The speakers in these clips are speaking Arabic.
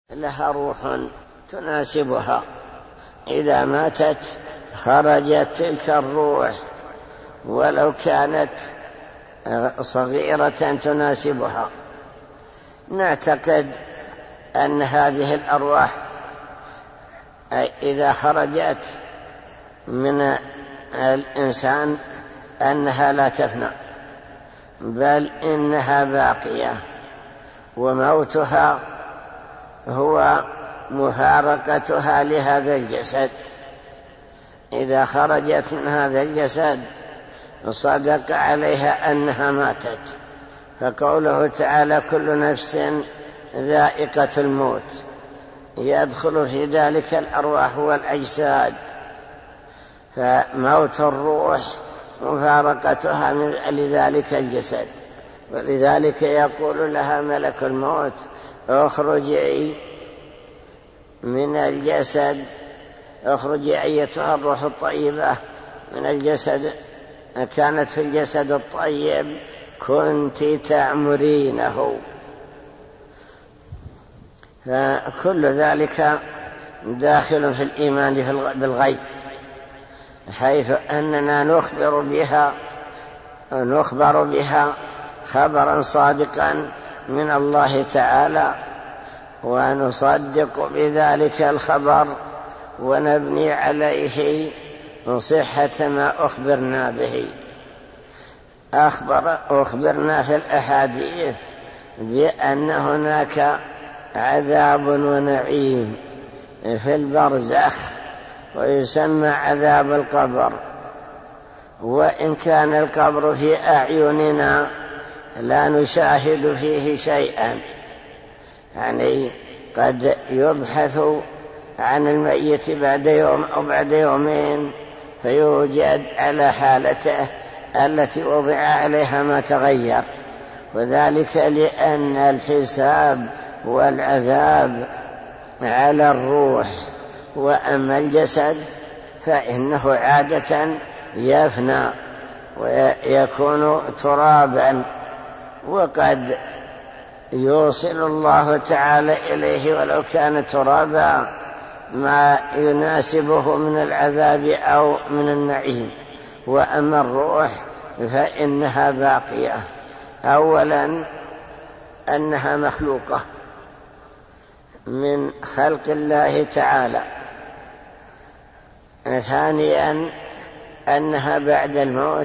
لها روح تناسبها، إذا ماتت خرجت تلك الروح ولو كانت صغيرة تناسبها. نعتقد أن هذه الأرواح إذا خرجت من الإنسان أنها لا تفنى، بل إنها باقية، وموتها هو مفارقتها لهذا الجسد. إذا خرجت من هذا الجسد صدق عليها أنها ماتت، فقوله تعالى كل نفس ذائقة الموت يدخل في ذلك الأرواح والأجساد، فموت الروح مفارقتها لذلك الجسد، ولذلك يقول لها ملك الموت اخرجي من الجسد، اخرجي أيتها الروح الطيبة من الجسد، كانت في الجسد الطيب كنت تعمرينه. فكل ذلك داخل في الإيمان بالغيب، حيث أننا نخبر بها خبرا صادقا من الله تعالى، ونصدق بذلك الخبر ونبني عليه صحة ما أخبرنا به. أخبرنا في الأحاديث بأن هناك عذاب ونعيم في البرزخ ويسمى عذاب القبر، وإن كان القبر في أعيننا لا نشاهد فيه شيئا، يعني قد يبحث عن الميت بعد يوم أو بعد يومين فيوجد على حالته التي وضع عليها ما تغير، وذلك لأن الحساب والعذاب على الروح، وأما الجسد فإنه عادة يفنى ويكون ترابا، وقد يوصل الله تعالى إليه ولو كان ترابا ما يناسبه من العذاب أو من النعيم. وأما الروح فإنها باقية، أولا أنها مخلوقة من خلق الله تعالى، ثانيا أنها بعد الموت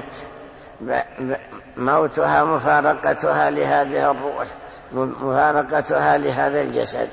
موتها مفارقتها لهذه الروح، مفارقتها لهذا الجسد،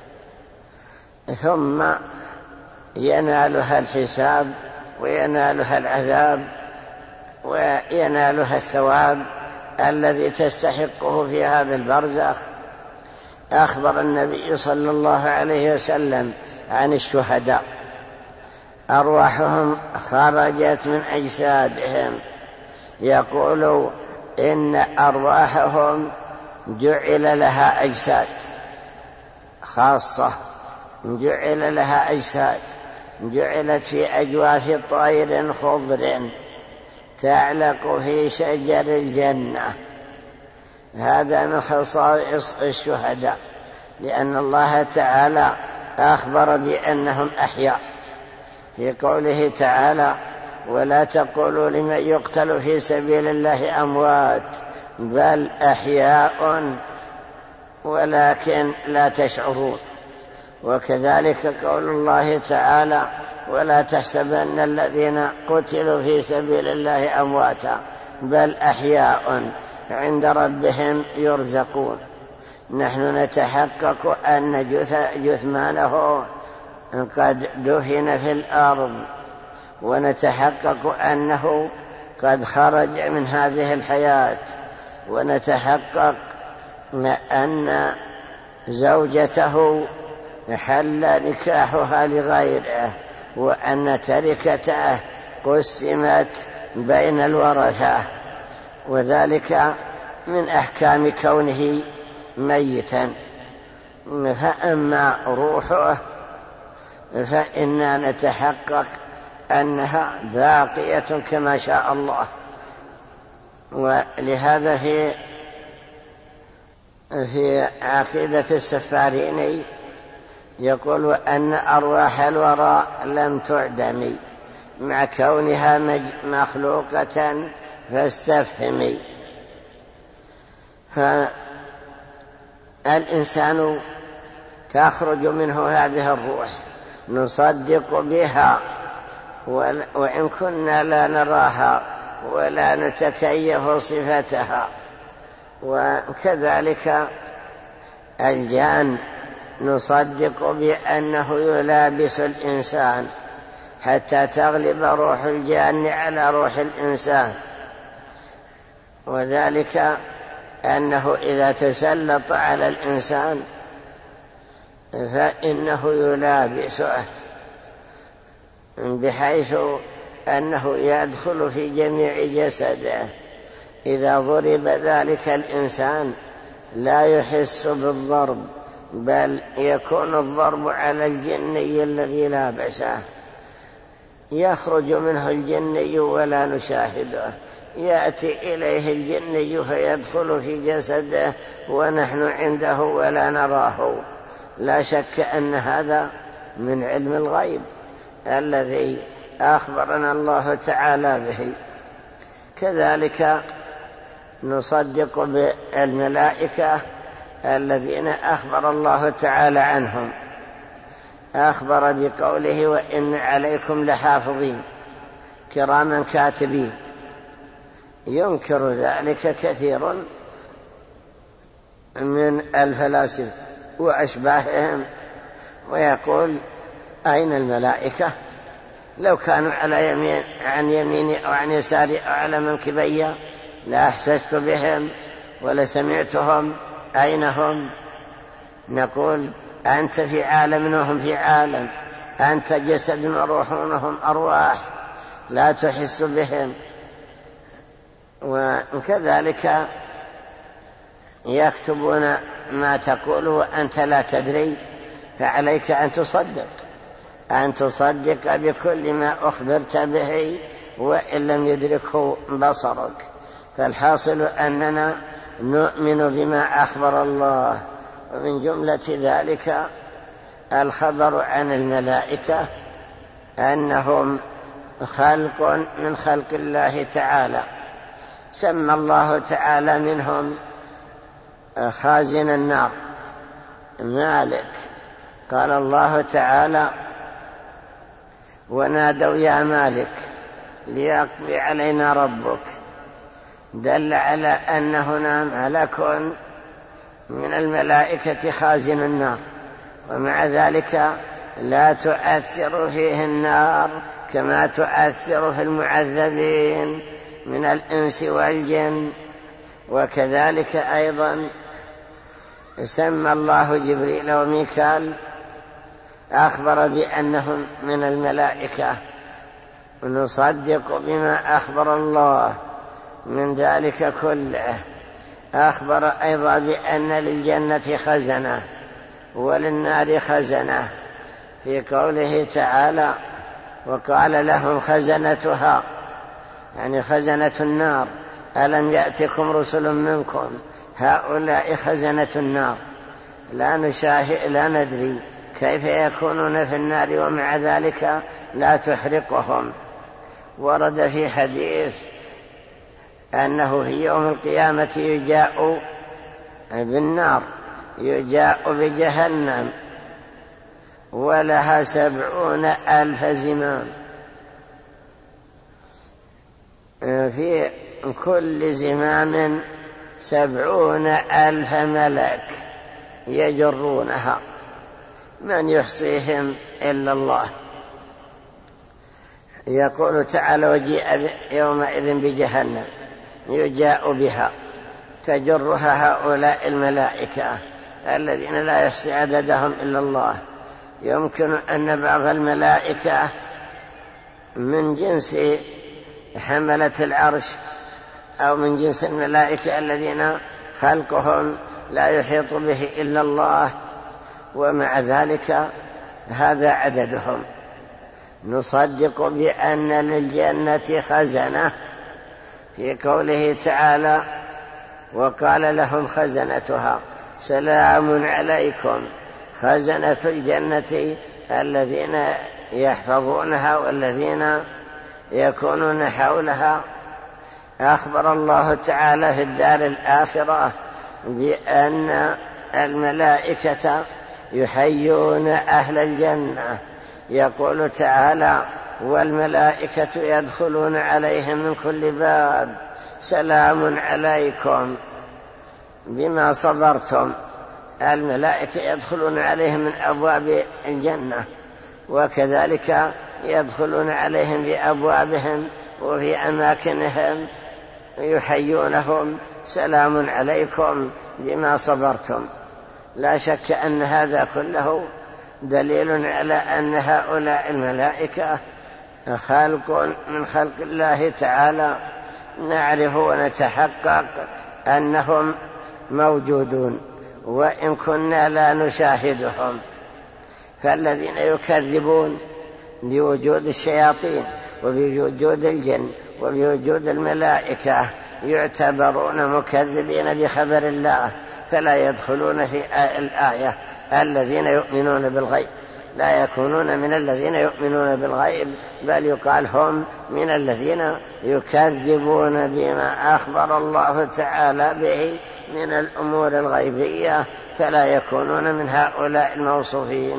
ثم ينالها الحساب وينالها العذاب وينالها الثواب الذي تستحقه في هذا البرزخ. أخبر النبي صلى الله عليه وسلم عن الشهداء أرواحهم خرجت من أجسادهم، يقول إن أرواحهم جعل لها أجساد خاصة، جعل لها أجساد جعلت في أجواف طير خضر تعلق في شجر الجنة. هذا من خصائص الشهداء، لأن الله تعالى أخبر بأنهم أحياء في قوله تعالى ولا تقولوا لمن يقتل في سبيل الله أموات بل أحياء ولكن لا تشعرون. وكذلك قول الله تعالى ولا تحسبن الذين قتلوا في سبيل الله أمواتا بل أحياء عند ربهم يرزقون. نحن نتحقق أن جثمانه قد دفن في الأرض، ونتحقق أنه قد خرج من هذه الحياة، ونتحقق أن زوجته حل نكاحها لغيره، وأن تركته قسمت بين الورثة، وذلك من أحكام كونه ميتا. فأما روحه فإنا نتحقق أنها باقية كما شاء الله. ولهذا في عقيدة السفاريني يقول أن أرواح الورى لم تعدم مع كونها مخلوقة فاستفهمي. فالإنسان تخرج منه هذه الروح نصدق بها وإن كنا لا نراها ولا نتكيف صفتها. وكذلك الجان نصدق بأنه يلابس الإنسان حتى تغلب روح الجان على روح الإنسان، وذلك أنه إذا تسلط على الإنسان فإنه يلابسه بحيث أنه يدخل في جميع جسده. إذا ضرب ذلك الإنسان لا يحس بالضرب، بل يكون الضرب على الجني الذي لابسه، يخرج منه الجني ولا نشاهده، يأتي إليه الجني فيدخل في جسده ونحن عنده ولا نراه. لا شك أن هذا من علم الغيب الذي أخبرنا الله تعالى به. كذلك نصدق بالملائكة الذين أخبر الله تعالى عنهم، أخبر بقوله وإن عليكم لحافظين كراما كاتبين. ينكر ذلك كثير من الفلاسفة وأشباههم ويقول أين الملائكة؟ لو كانوا على يمين عن يميني أو عن يساري أو على منكبي لا أحسست بهم ولا سمعتهم، أين هم؟ نقول أنت في عالم وهم في عالم، أنت جسد وروح وهم أرواح لا تحس بهم. وكذلك يكتبون ما تقول وأنت لا تدري، فعليك أن تصدق بكل ما أخبرت به وإن لم يدركه بصرك. فالحاصل أننا نؤمن بما أخبر الله، ومن جملة ذلك الخبر عن الملائكة أنهم خلق من خلق الله تعالى. سمى الله تعالى منهم خازن النار مالك. قال الله تعالى ونادوا يا مالك ليقضي علينا ربك، دل على أن هنا ملك من الملائكة خازن النار، ومع ذلك لا تؤثر فيه النار كما تؤثر في المعذبين من الإنس والجن. وكذلك أيضا سمى الله جبريل وميكال، أخبر بأنهم من الملائكة، ونصدق بما أخبر الله من ذلك كله. أخبر أيضا بأن للجنة خزنة وللنار خزنة في قوله تعالى وقال لهم خزنتها، يعني خزنة النار ألم يأتكم رسل منكم، هؤلاء خزنة النار. لا ندري كيف يكونون في النار ومع ذلك لا تحرقهم. ورد في حديث أنه في يوم القيامة يجاء بالنار، يجاء بجهنم ولها 70,000 زمام، في كل زمام 70,000 ملك يجرونها، من يحصيهم إلا الله. يقول تعالى وجيء يومئذ بجهنم يجاء بها تجرها هؤلاء الملائكة الذين لا يحصي عددهم إلا الله. يمكن أن بعض الملائكة من جنس حملة العرش أو من جنس الملائكة الذين خلقهم لا يحيط به إلا الله، ومع ذلك هذا عددهم. نصدق بأن للجنة خزنة في قوله تعالى وقال لهم خزنتها سلام عليكم خزنة الجنة الذين يحفظونها والذين يكونون حولها. أخبر الله تعالى في الدار الآخرة بأن الملائكة يحيون أهل الجنة. يقول تعالى: والملائكة يدخلون عليهم من كل باب سلام عليكم بما صبرتم. الملائكة يدخلون عليهم من أبواب الجنة، وكذلك يدخلون عليهم بأبوابهم وفي أماكنهم يحيونهم: سلام عليكم بما صبرتم. لا شك أن هذا كله دليل على أن هؤلاء الملائكة خلق من خلق الله تعالى، نعرف ونتحقق أنهم موجودون وإن كنا لا نشاهدهم. فالذين يكذبون بوجود الشياطين وبوجود الجن وبوجود الملائكة يعتبرون مكذبين بخبر الله، فلا يدخلون في الآية الذين يؤمنون بالغيب، لا يكونون من الذين يؤمنون بالغيب، بل يقال هم من الذين يكذبون بما أخبر الله تعالى به من الأمور الغيبية، فلا يكونون من هؤلاء الموصوفين.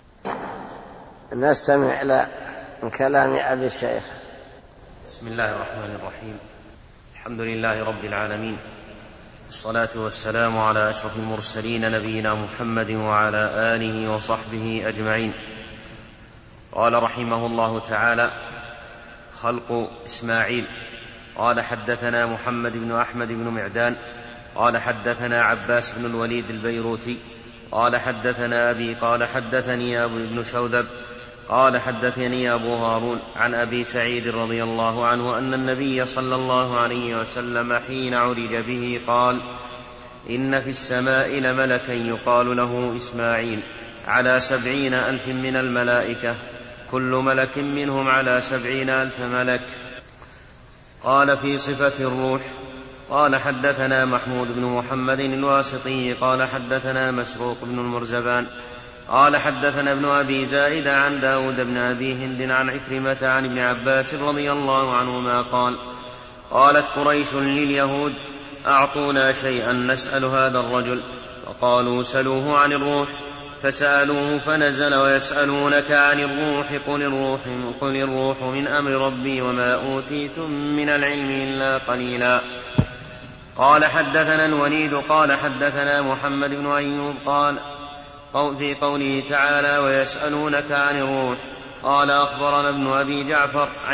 نستمع إلى كلام أبي الشيخ. بسم الله الرحمن الرحيم. الحمد لله رب العالمين، والصلاة والسلام على أشرف المرسلين نبينا محمد وعلى آله وصحبه أجمعين. قال رحمه الله تعالى: خلق إسماعيل. قال: حدثنا محمد بن أحمد بن معدان قال: حدثنا عباس بن الوليد البيروتي قال: حدثنا أبي قال: حدثني أبو بن شوذب قال: حدثني أبو هارون عن أبي سعيد رضي الله عنه أن النبي صلى الله عليه وسلم حين عرج به قال: إن في السماء لملكا يقال له إسماعيل على 70,000 من الملائكة، كل ملك منهم على 70,000 ملك. قال: في صفة الروح. قال: حدثنا محمود بن محمد الواسطي قال: حدثنا مسروق بن المرزبان قال: حدثنا ابن أبي زائد عن داود بن أبي هند عن عكرمة عن ابن عباس رضي الله عنهما قال: قالت قريش لليهود: أعطونا شيئا نسأل هذا الرجل، فقالوا: سلوه عن الروح. فسألوه فنزل: ويسألونك عن الروح قل الروح من أمر ربي وما أوتيتم من العلم إلا قليلا. قال: حدثنا الوليد قال: حدثنا محمد بن أيوب قال في قوله تعالى: ويسألونك عن الروح. قال: أخبرنا ابن أبي جعفر عن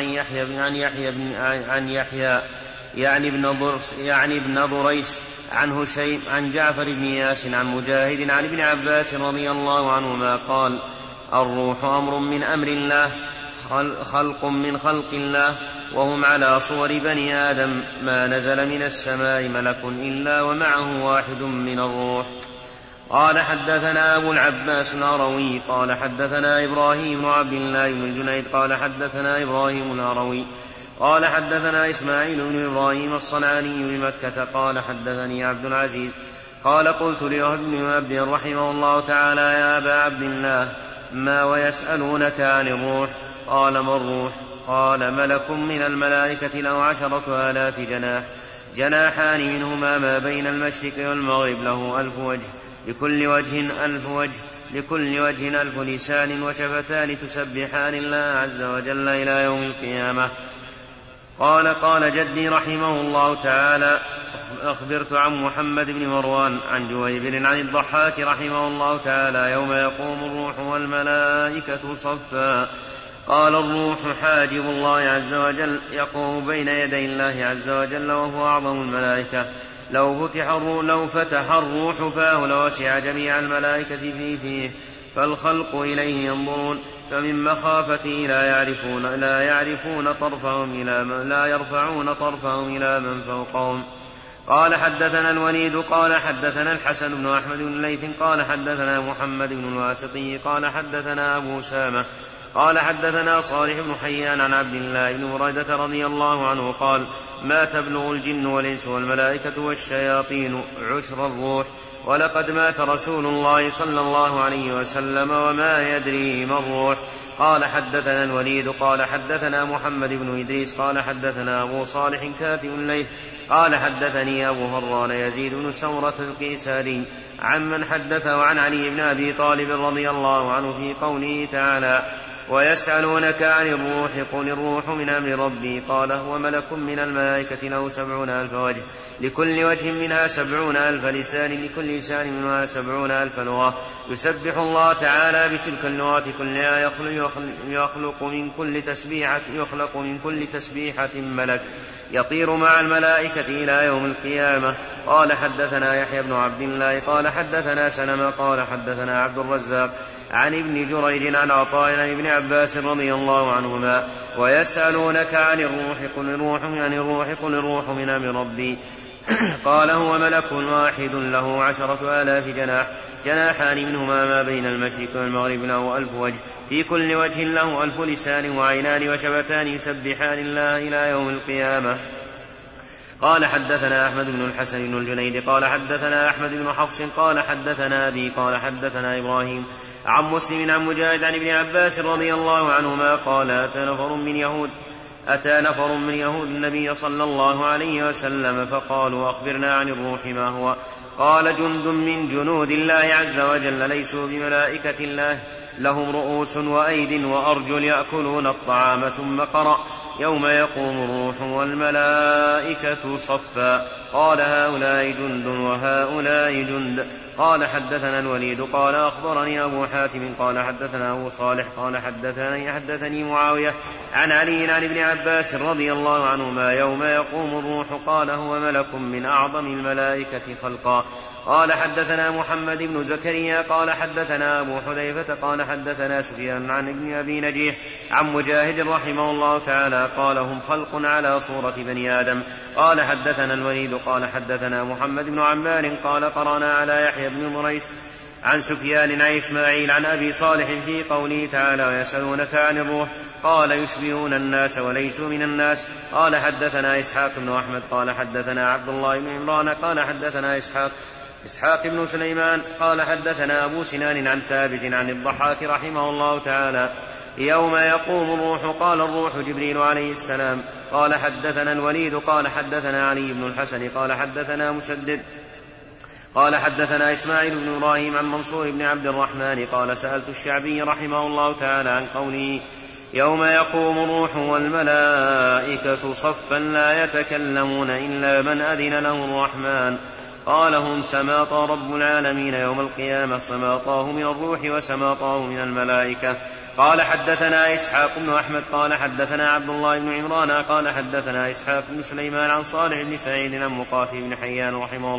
يحيى يعني ابن ضريس عن هشيم عن جعفر بن ياس عن مجاهد عن ابن عباس رضي الله عنهما قال: الروح أمر من أمر الله، خلق من خلق الله، وهم على صور بني آدم، ما نزل من السماء ملك إلا ومعه واحد من الروح. قال: حدثنا أبو العباس الهروي قال: حدثنا إبراهيم بن عبد الله بن الجنيد قال: حدثنا إبراهيم الهروي قال: حدثنا إسماعيل بن إبراهيم الصنعاني بمكة قال: حدثني عبد العزيز قال: قلت لابن عبد رحمه الله تعالى: يا أبا عبد الله، ما ويسألونك عن الروح؟ قال: ما الروح؟ قال: ملك من الملائكة له 10,000 جناح، جناحان منهما ما بين المشرق والمغرب، له 1000 وجه، لكل وجه 1000 وجه، لكل وجه 1000 لسان، وشفتان تسبحان الله عز وجل إلى يوم القيامة. قال جدي رحمه الله تعالى: أخبرت عن محمد بن مروان عن جويبر عن الضحاك رحمه الله تعالى: يوم يقوم الروح والملائكة صفا. قال: الروح حاجب الله عز وجل، يقوم بين يدي الله عز وجل وهو أعظم الملائكة. لو فتح الروح فاه لوسع جميع الملائكة فيه، فالخلق إليه ينظرون، فمن مخافته لا يرفعون طرفهم إلى من فوقهم. قال: حدثنا الوليد قال: حدثنا الحسن بن أحمد بن ليث قال: حدثنا محمد بن الواسطي قال: حدثنا أبو سامة قال: حدثنا صالح بن حيان عن عبد الله بن بريدة رضي الله عنه قال: ما تبلغ الجن والإنس والملائكة والشياطين عشر الروح، ولقد مات رسول الله صلى الله عليه وسلم وما يدري ما الروح. قال حدثنا الوليد قال حدثنا محمد بن إدريس قال حدثنا أبو صالح كاتب الليث قال حدثني أبو هران يزيد بن سورة القيساري عمن حدثه عن علي بن أبي طالب رضي الله عنه في قوله تعالى: ويسألونك عن الروح قل الروح من أمر ربي. قال: هو ملك من الملائكة له 70,000 وجه، لكل وجه منها 70,000 لسان، لكل لسان منها 70,000 لغة، يسبح الله تعالى بتلك اللغات كلها، يخلق من كل تسبيحة ملك يطير مع الملائكة إلى يوم القيامة. قال حدثنا يحيى بن عبد الله قال حدثنا سلمة قال حدثنا عبد الرزاق عن ابن جريج عن عطاء عن ابن عباس رضي الله عنهما: ويسألونك عن الروح قل الروح من أمر ربي. قال: هو ملك واحد له 10,000 جناح، جناحان منهما ما بين المشرق والمغرب له 1000 وجه، في كل وجه له 1000 لسان وعينان وشفتان يسبحان الله إلى يوم القيامة. قال حدثنا أحمد بن الحسن بن الجنيد قال حدثنا أحمد بن حفص قال حدثنا أبي قال حدثنا إبراهيم عن مسلم عن مجاهد عن ابن عباس رضي الله عنهما قال: أتى نفر من يهود النبي صلى الله عليه وسلم فقالوا: أخبرنا عن الروح ما هو؟ قال: جند من جنود الله عز وجل، ليسوا بملائكة الله، لهم رؤوس وأيد وأرجل يأكلون الطعام. ثم قرأ: يوم يقوم الروح والملائكة صفا. قال: هؤلاء جند وهؤلاء جند. قال حدثنا الوليد قال أخبرني أبو حاتم قال حدثنا أبو صالح قال حدثني معاوية عن علي عن ابن عباس رضي الله عنهما: يوم يقوم الروح. قال: هو ملك من أعظم الملائكة خلقا. قال حدثنا محمد بن زكريا قال حدثنا أبو حذيفة قال حدثنا سفيان عن ابن أبي نجيح عن مجاهد رحمه الله تعالى قال: هم خلق على صورة بني آدم. قال حدثنا الوليد قال حدثنا محمد بن عمار قال: قرأنا على يحيى بن مريس عن سفيان عن إسماعيل عن أبي صالح في قوله تعالى: ويسألونك عن الروح. قال: يشبهون الناس وليسوا من الناس. قال حدثنا إسحاق بن أحمد قال حدثنا عبد الله بن عمران قال حدثنا إسحاق بن سليمان قال حدثنا أبو سنان عن ثابت عن الضحاك رحمه الله تعالى: يوم يقوم الروح. قال: الروح جبريل عليه السلام. قال حدثنا الوليد قال حدثنا علي بن الحسن قال حدثنا مسدد قال حدثنا إسماعيل بن إبراهيم عن منصور بن عبد الرحمن قال: سألت الشعبي رحمه الله تعالى عن قوله: يوم يقوم الروح والملائكة صفا لا يتكلمون إلا من أذن له الرحمن. قال: هم سماطى رب العالمين يوم القيامة، سماطاه من الروح وسماطاه من الملائكة. قال حدثنا إسحاق بن أحمد قال حدثنا عبد الله بن عمران قال حدثنا إسحاق بن سليمان عن صالح بن سعيد عن مقاتل بن حيان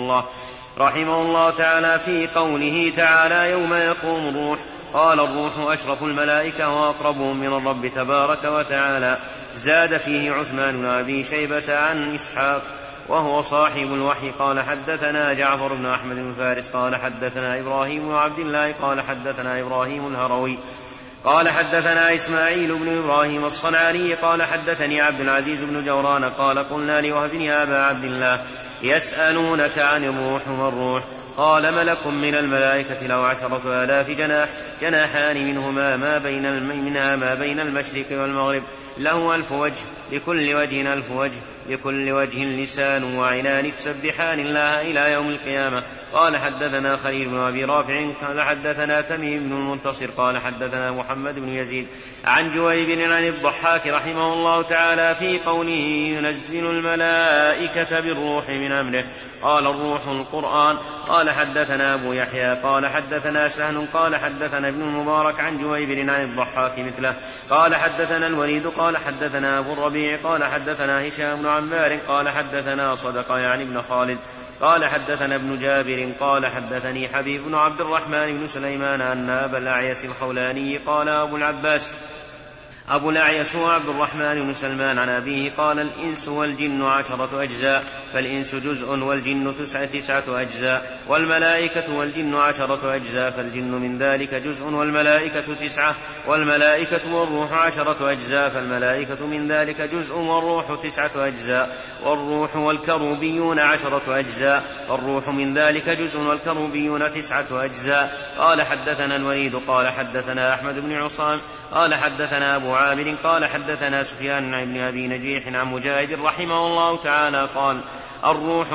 رحمه الله تعالى في قوله تعالى: يوم يقوم الروح. قال: الروح أشرف الملائكة وأقربهم من الرب تبارك وتعالى. زاد فيه عثمان بن أبي شيبة عن إسحاق وهو صاحب الوحي قال حدثنا جعفر بن أحمد بن فارس قال حدثنا إبراهيم بن عبد الله قال حدثنا إبراهيم الهروي قال حدثنا إسماعيل بن إبراهيم الصنعاني قال حدثني عبد العزيز بن جوران قال: قلنا لوهب يا أبا عبد الله يسألونك عن الروح والروح. قال: ملك من الملائكة له 10,000 جناح، جناحان منها ما بين المشرق والمغرب، له 1000 وجه، لكل وجه 1000 وجه، لكل وجه لسان وعينان تسبحان الله إلى يوم القيامة. قال حدثنا خليل بن أبي رافع قال حدثنا تميم بن المنتصر قال حدثنا محمد بن يزيد عن جويبر عن الضحاك رحمه الله تعالى في قوله: ينزل الملائكة بالروح من أمره. قال: الروح القرآن. قال حدثنا أبو يحيى قال حدثنا سهل قال حدثنا ابن المبارك عن جويبر عن الضحاك مثله. قال حدثنا الوليد قال حدثنا أبو الربيع قال حدثنا هشام بن عمار قال حدثنا صدقة يعني ابن خالد قال حدثنا ابن جابر قال حدثني حبيب بن عبد الرحمن بن سليمان أن أبا الأعيس الخولاني قال: أبو العباس أبو الأعيس وعبد الرحمن بن سلمان عن أبيه قال الإنس والجن 10 أجزاء، فالإنس جزء والجن 9 أجزاء، والملائكة والجن 10 أجزاء، فالجن من ذلك جزء والملائكة 9، والملائكة والروح 10 أجزاء، فالملائكة من ذلك جزء والروح 9 أجزاء، والروح والكروبيون 10 أجزاء، والروح من ذلك جزء والكروبيون 9 أجزاء. قال حدثنا الوليد قال حدثنا أحمد بن عصام قال حدثنا أبو عامر قال حدثنا سفيان عن ابن أبي نجيح عن مجاهد رحمه الله تعالى قال الروح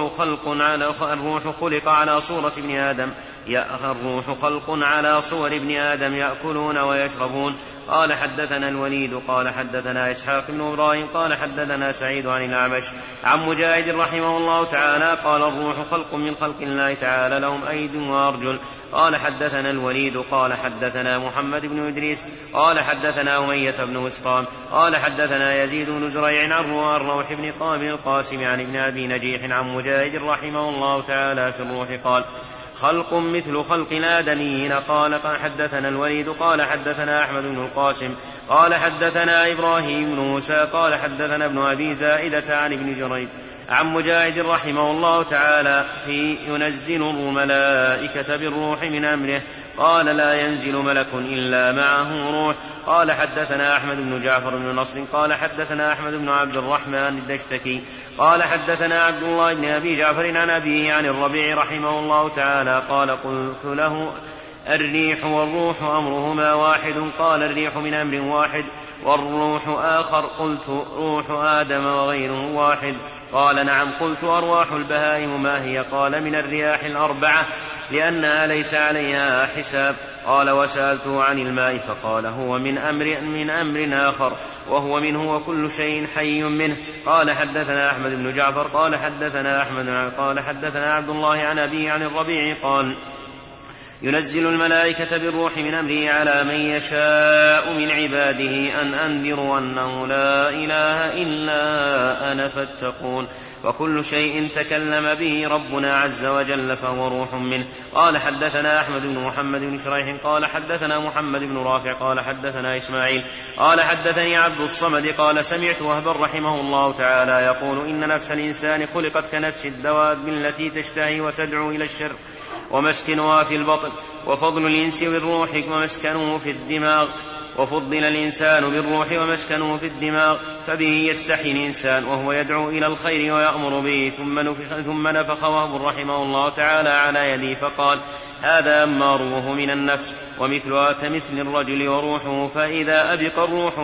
خلق على صورة ابن آدم، الروح خلق على صور ابن آدم يأكلون ويشربون. قال حدثنا الوليد قال حدثنا إسحاق بن إبراهيم قال حدثنا سعيد عن الأعمش عن مجاهد رحمه الله تعالى قال الروح خلق من خلق الله تعالى لهم أيد وأرجل. قال حدثنا الوليد قال حدثنا محمد بن إدريس قال حدثنا أمية بن مسقام قال حدثنا يزيد بن زريع عن الروح بن القاسم عن ابن أبي نجيح عن مجاهد رحمه الله تعالى في الروح قال خلق مثل خلق الآدميين. قال حدثنا الوليد قال حدثنا أحمد بن القاسم قال حدثنا إبراهيم بن موسى قال حدثنا ابن أبي زائدة عن ابن جريج عن مجاهد رحمه الله تعالى في ينزل الملائكة بالروح من أمره. قال لا ينزل ملك إلا معه روح. قال حدثنا أحمد بن جعفر بن نصر قال حدثنا أحمد بن عبد الرحمن الدشتكي قال حدثنا عبد الله بن أبي جعفر عن أبيه عن الربيع رحمه الله تعالى قال قلت له الريح والروح أمرهما واحد؟ قال الريح من أمر واحد والروح آخر. قلت روح آدم وغيره واحد؟ قال نعم. قلت أرواح البهائم ما هي؟ قال من الرياح 4 لأنها ليس عليها حساب. قال وسألته عن الماء فقال هو من أمر آخر وهو منه وكل شيء حي منه. قال حدثنا أحمد بن جعفر قال حدثنا أحمد قال حدثنا عبد الله عن أبيه عن الربيع قال ينزل الملائكة بالروح من أمره على من يشاء من عباده أن أنذروا أنه لا إله إلا أنا فاتقون. وكل شيء تكلم به ربنا عز وجل فهو روح منه. قال حدثنا أحمد بن محمد بن شريح قال حدثنا محمد بن رافع قال حدثنا إسماعيل قال حدثني عبد الصمد قال سمعت وهبا رحمه الله تعالى يقول إن نفس الإنسان خلقت كنفس الدواب التي تشتهي وتدعو إلى الشر ومسكنها في البطن. وفضل الإنس بالروح ومسكنه في الدماغ. وفضل الإنسان بالروح ومسكنه في الدماغ فبه يستحي الإنسان وهو يدعو إلى الخير ويأمر به. ثم نفخ وهب رحمه الله تعالى على يدي فقال هذا أما روح من النفس ومثلها كمثل الرجل وروحه، فإذا أبق الروح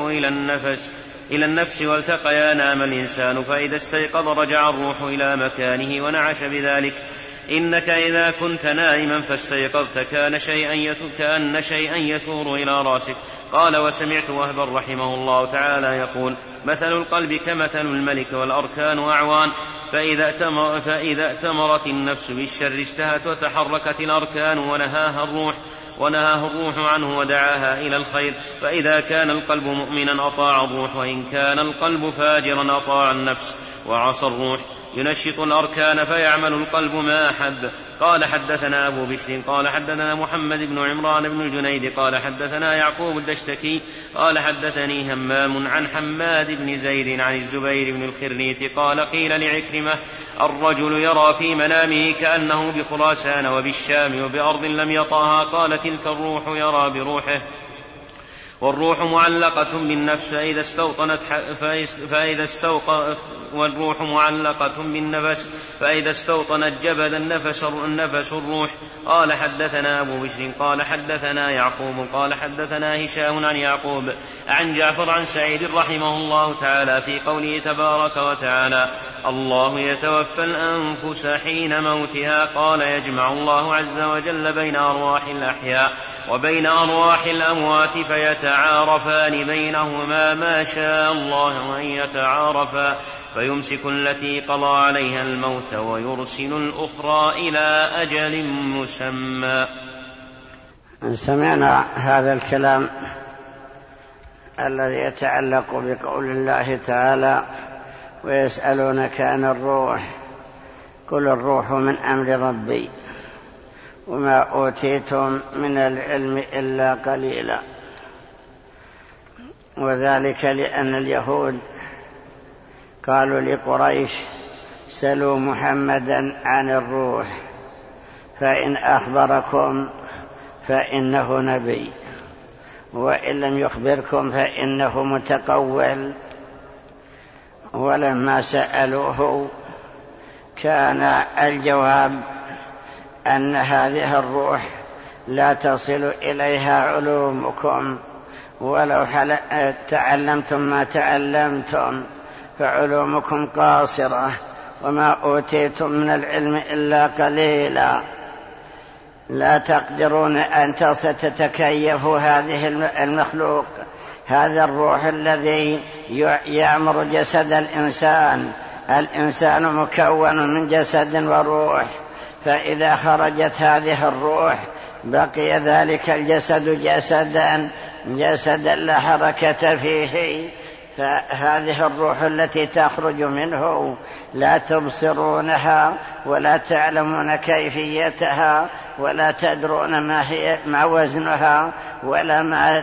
إلى النفس والتقيا نام الإنسان، فإذا استيقظ رجع الروح إلى مكانه ونعش بذلك. إنك إذا كنت نائما فاستيقظت كأن شيئا يثور إلى راسك. قال وسمعت وهبا رحمه الله تعالى يقول مثل القلب كمثل الملك والأركان أعوان، فإذا اتمرت النفس بالشر اشتهت وتحركت الأركان ونهاها الروح عنه ودعاها إلى الخير. فإذا كان القلب مؤمنا أطاع الروح، وإن كان القلب فاجرا أطاع النفس وعصى الروح. ينشط الأركان فيعمل القلب ما أحب. قال حدثنا أبو بشر قال حدثنا محمد بن عمران بن الجنيد قال حدثنا يعقوب الدشتكي قال حدثني همام عن حماد بن زيد عن الزبير بن الخريت قال قيل لعكرمة الرجل يرى في منامه كأنه بخراسان وبالشام وبأرض لم يطاها. قال تلك الروح يرى بروحه، والروح معلقة بالنفس والروح معلقة بالنفس فإذا استوطنت جبل النفس الروح. قال حدثنا أبو بشر قال حدثنا يعقوب قال حدثنا هشام عن يعقوب عن جعفر عن سعيد رحمه الله تعالى في قوله تبارك وتعالى الله يتوفى الأنفس حين موتها. قال يجمع الله عز وجل بين أرواح الأحياء وبين أرواح الأموات فيتعارفان بينهما ما شاء الله أن يتعارفا، فيمسك التي قضى عليها الموت ويرسل الأخرى إلى أجل مسمى. سمعنا هذا الكلام الذي يتعلق بقول الله تعالى ويسألونك عن الروح قل الروح من أمر ربي وما أوتيتم من العلم إلا قليلا. وذلك لأن اليهود قالوا لقريش: سلوا محمدا عن الروح فإن أخبركم فإنه نبي، وإن لم يخبركم فإنه متقول. ولما سألوه كان الجواب أن هذه الروح لا تصل إليها علومكم، ولو تعلمتم ما تعلمتم فعلومكم قاصرة، وما أوتيتم من العلم إلا قليلا، لا تقدرون أن تتكيفوا هذه المخلوق، هذا الروح الذي يأمر جسد الإنسان. الإنسان مكون من جسد وروح، فإذا خرجت هذه الروح بقي ذلك الجسد جسدا لا حركة فيه. فهذه الروح التي تخرج منه لا تبصرونها ولا تعلمون كيفيتها ولا تدرون ما وزنها ولا ما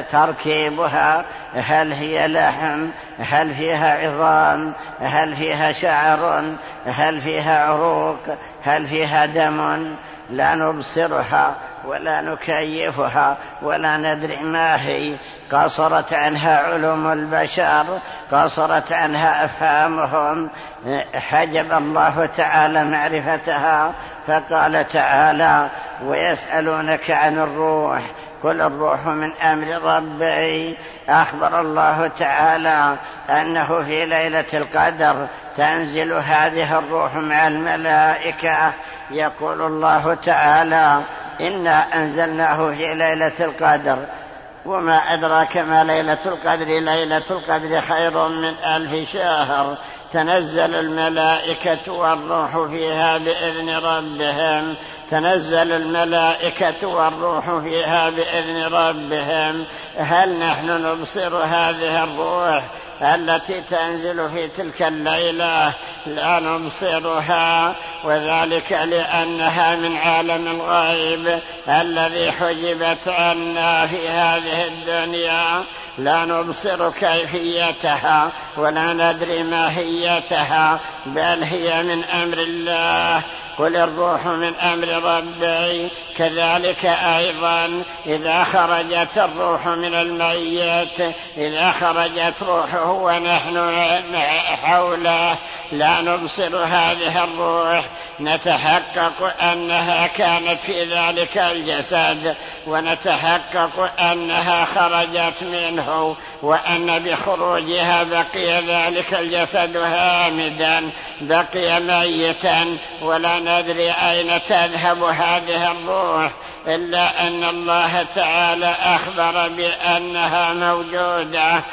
تركيبها، هل هي لحم، هل فيها عظام، هل فيها شعر، هل فيها عروق، هل فيها دم، لا نبصرها ولا نكيفها ولا ندري ما هي. قصرت عنها علوم البشر، قصرت عنها أفهامهم، حجب الله تعالى معرفتها. فقال تعالى: ويسألونك عن الروح قل الروح من أمر ربي. أخبر الله تعالى أنه في ليلة القدر تنزل هذه الروح مع الملائكة. يقول الله تعالى: إنا أنزلناه في ليلة القدر، وما أدراك ما ليلة القدر، ليلة القدر خير من 1000 شهر. تنزل الملائكة والروح فيها بإذن ربهم، تنزل الملائكة والروح فيها بإذن ربهم. هل نحن نبصر هذه الروح التي تنزل في تلك الليلة؟ لا نبصرها، وذلك لأنها من عالم الغيب الذي حجبت عنا في هذه الدنيا. لا نبصر كيفيتها ولا ندري ماهيتها، بل هي من أمر الله. قل الروح من أمر ربي. كذلك أيضا إذا خرجت الروح من الميت، إذا خرجت روحه ونحن حوله، لا نبصر هذه الروح، نتحقق أنها كانت في ذلك الجسد، ونتحقق أنها خرجت منه، وأن بخروجها بقي ذلك الجسد هامدا، بقي ميتا، ولا ندري أين تذهب هذه الروح، إلا أن الله تعالى أخبر بأنها موجودة.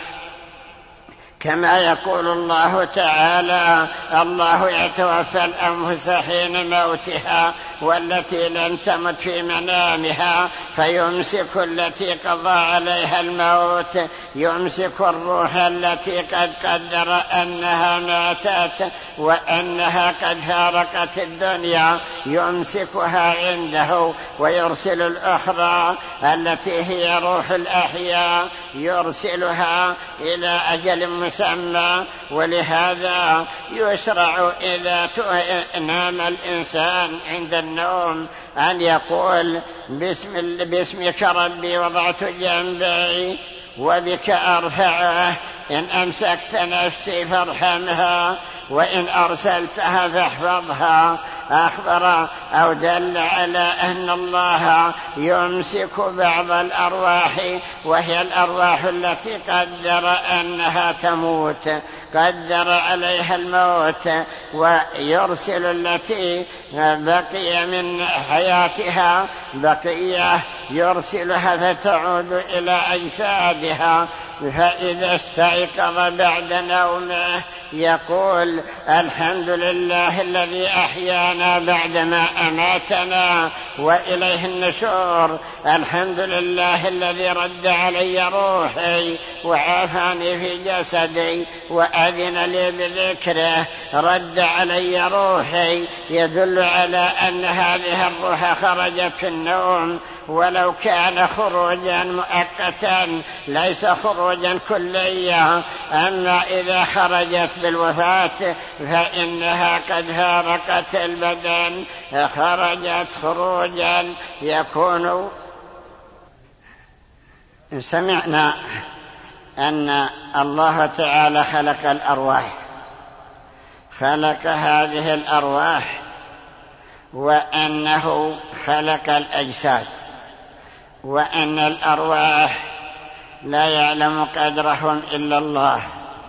كما يقول الله تعالى: الله يتوفى الأنفس حين موتها والتي لم تمت في منامها فيمسك التي قضى عليها الموت، يمسك الروح التي قد قدر أنها ماتت وأنها قد فارقت الدنيا، يمسكها عنده، ويرسل الأخرى التي هي روح الأحياء يرسلها إلى أجل مسمى. ولهذا يشرع إذا نام الإنسان عند النوم أن يقول: باسمك ربي وضعت جنبي وبك أرفعه، إن أمسكت نفسي فارحمها وإن أرسلتها فاحفظها. أخبر أو دل على أن الله يمسك بعض الأرواح، وهي الأرواح التي قدر أنها تموت، قدر عليها الموت، ويرسل التي بقي من حياتها بقية، يرسلها فتعود إلى أجسادها. فإذا استيقظ بعد نومه يقول: الحمد لله الذي أحيانا بعدما أماتنا وإليه النشور، الحمد لله الذي رد علي روحي وعافاني في جسدي وأذن لي بذكره، رد علي روحي، يدل على أن هذه الروح خرجت في النوم ولو كان خروجا مؤقتا ليس خروجا كليا. أما إذا خرجت بالوفاة فإنها قد فارقت البدن، خرجت خروجا يكون. سمعنا أن الله تعالى خلق الأرواح، خلق هذه الأرواح، وأنه خلق الأجساد، وأن الأرواح لا يعلم قدرهم إلا الله،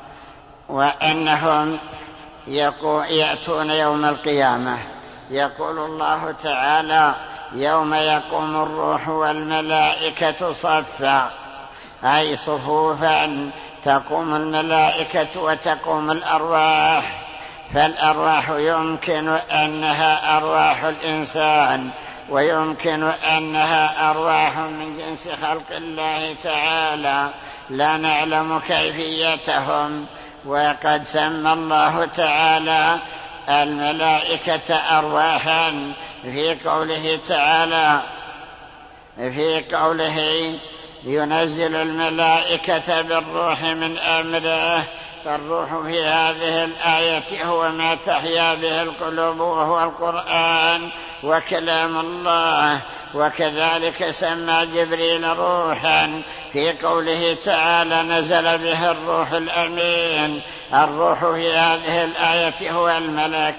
وأنهم يأتون يوم القيامة. يقول الله تعالى: يوم يقوم الروح والملائكة صفا، أي صفوفا، تقوم الملائكة وتقوم الأرواح. فالأرواح يمكن أنها أرواح الإنسان، ويمكن أنها أرواح من جنس خلق الله تعالى لا نعلم كيفيتهم. وقد سمى الله تعالى الملائكة أرواحا في قوله تعالى، في قوله: ينزل الملائكة بالروح من أمره. فالروح في هذه الآية هو ما تحيا به القلوب، وهو القرآن وكلام الله. وكذلك سمى جبريل روحا في قوله تعالى: نزل به الروح الأمين. الروح في هذه الآية هو الملك.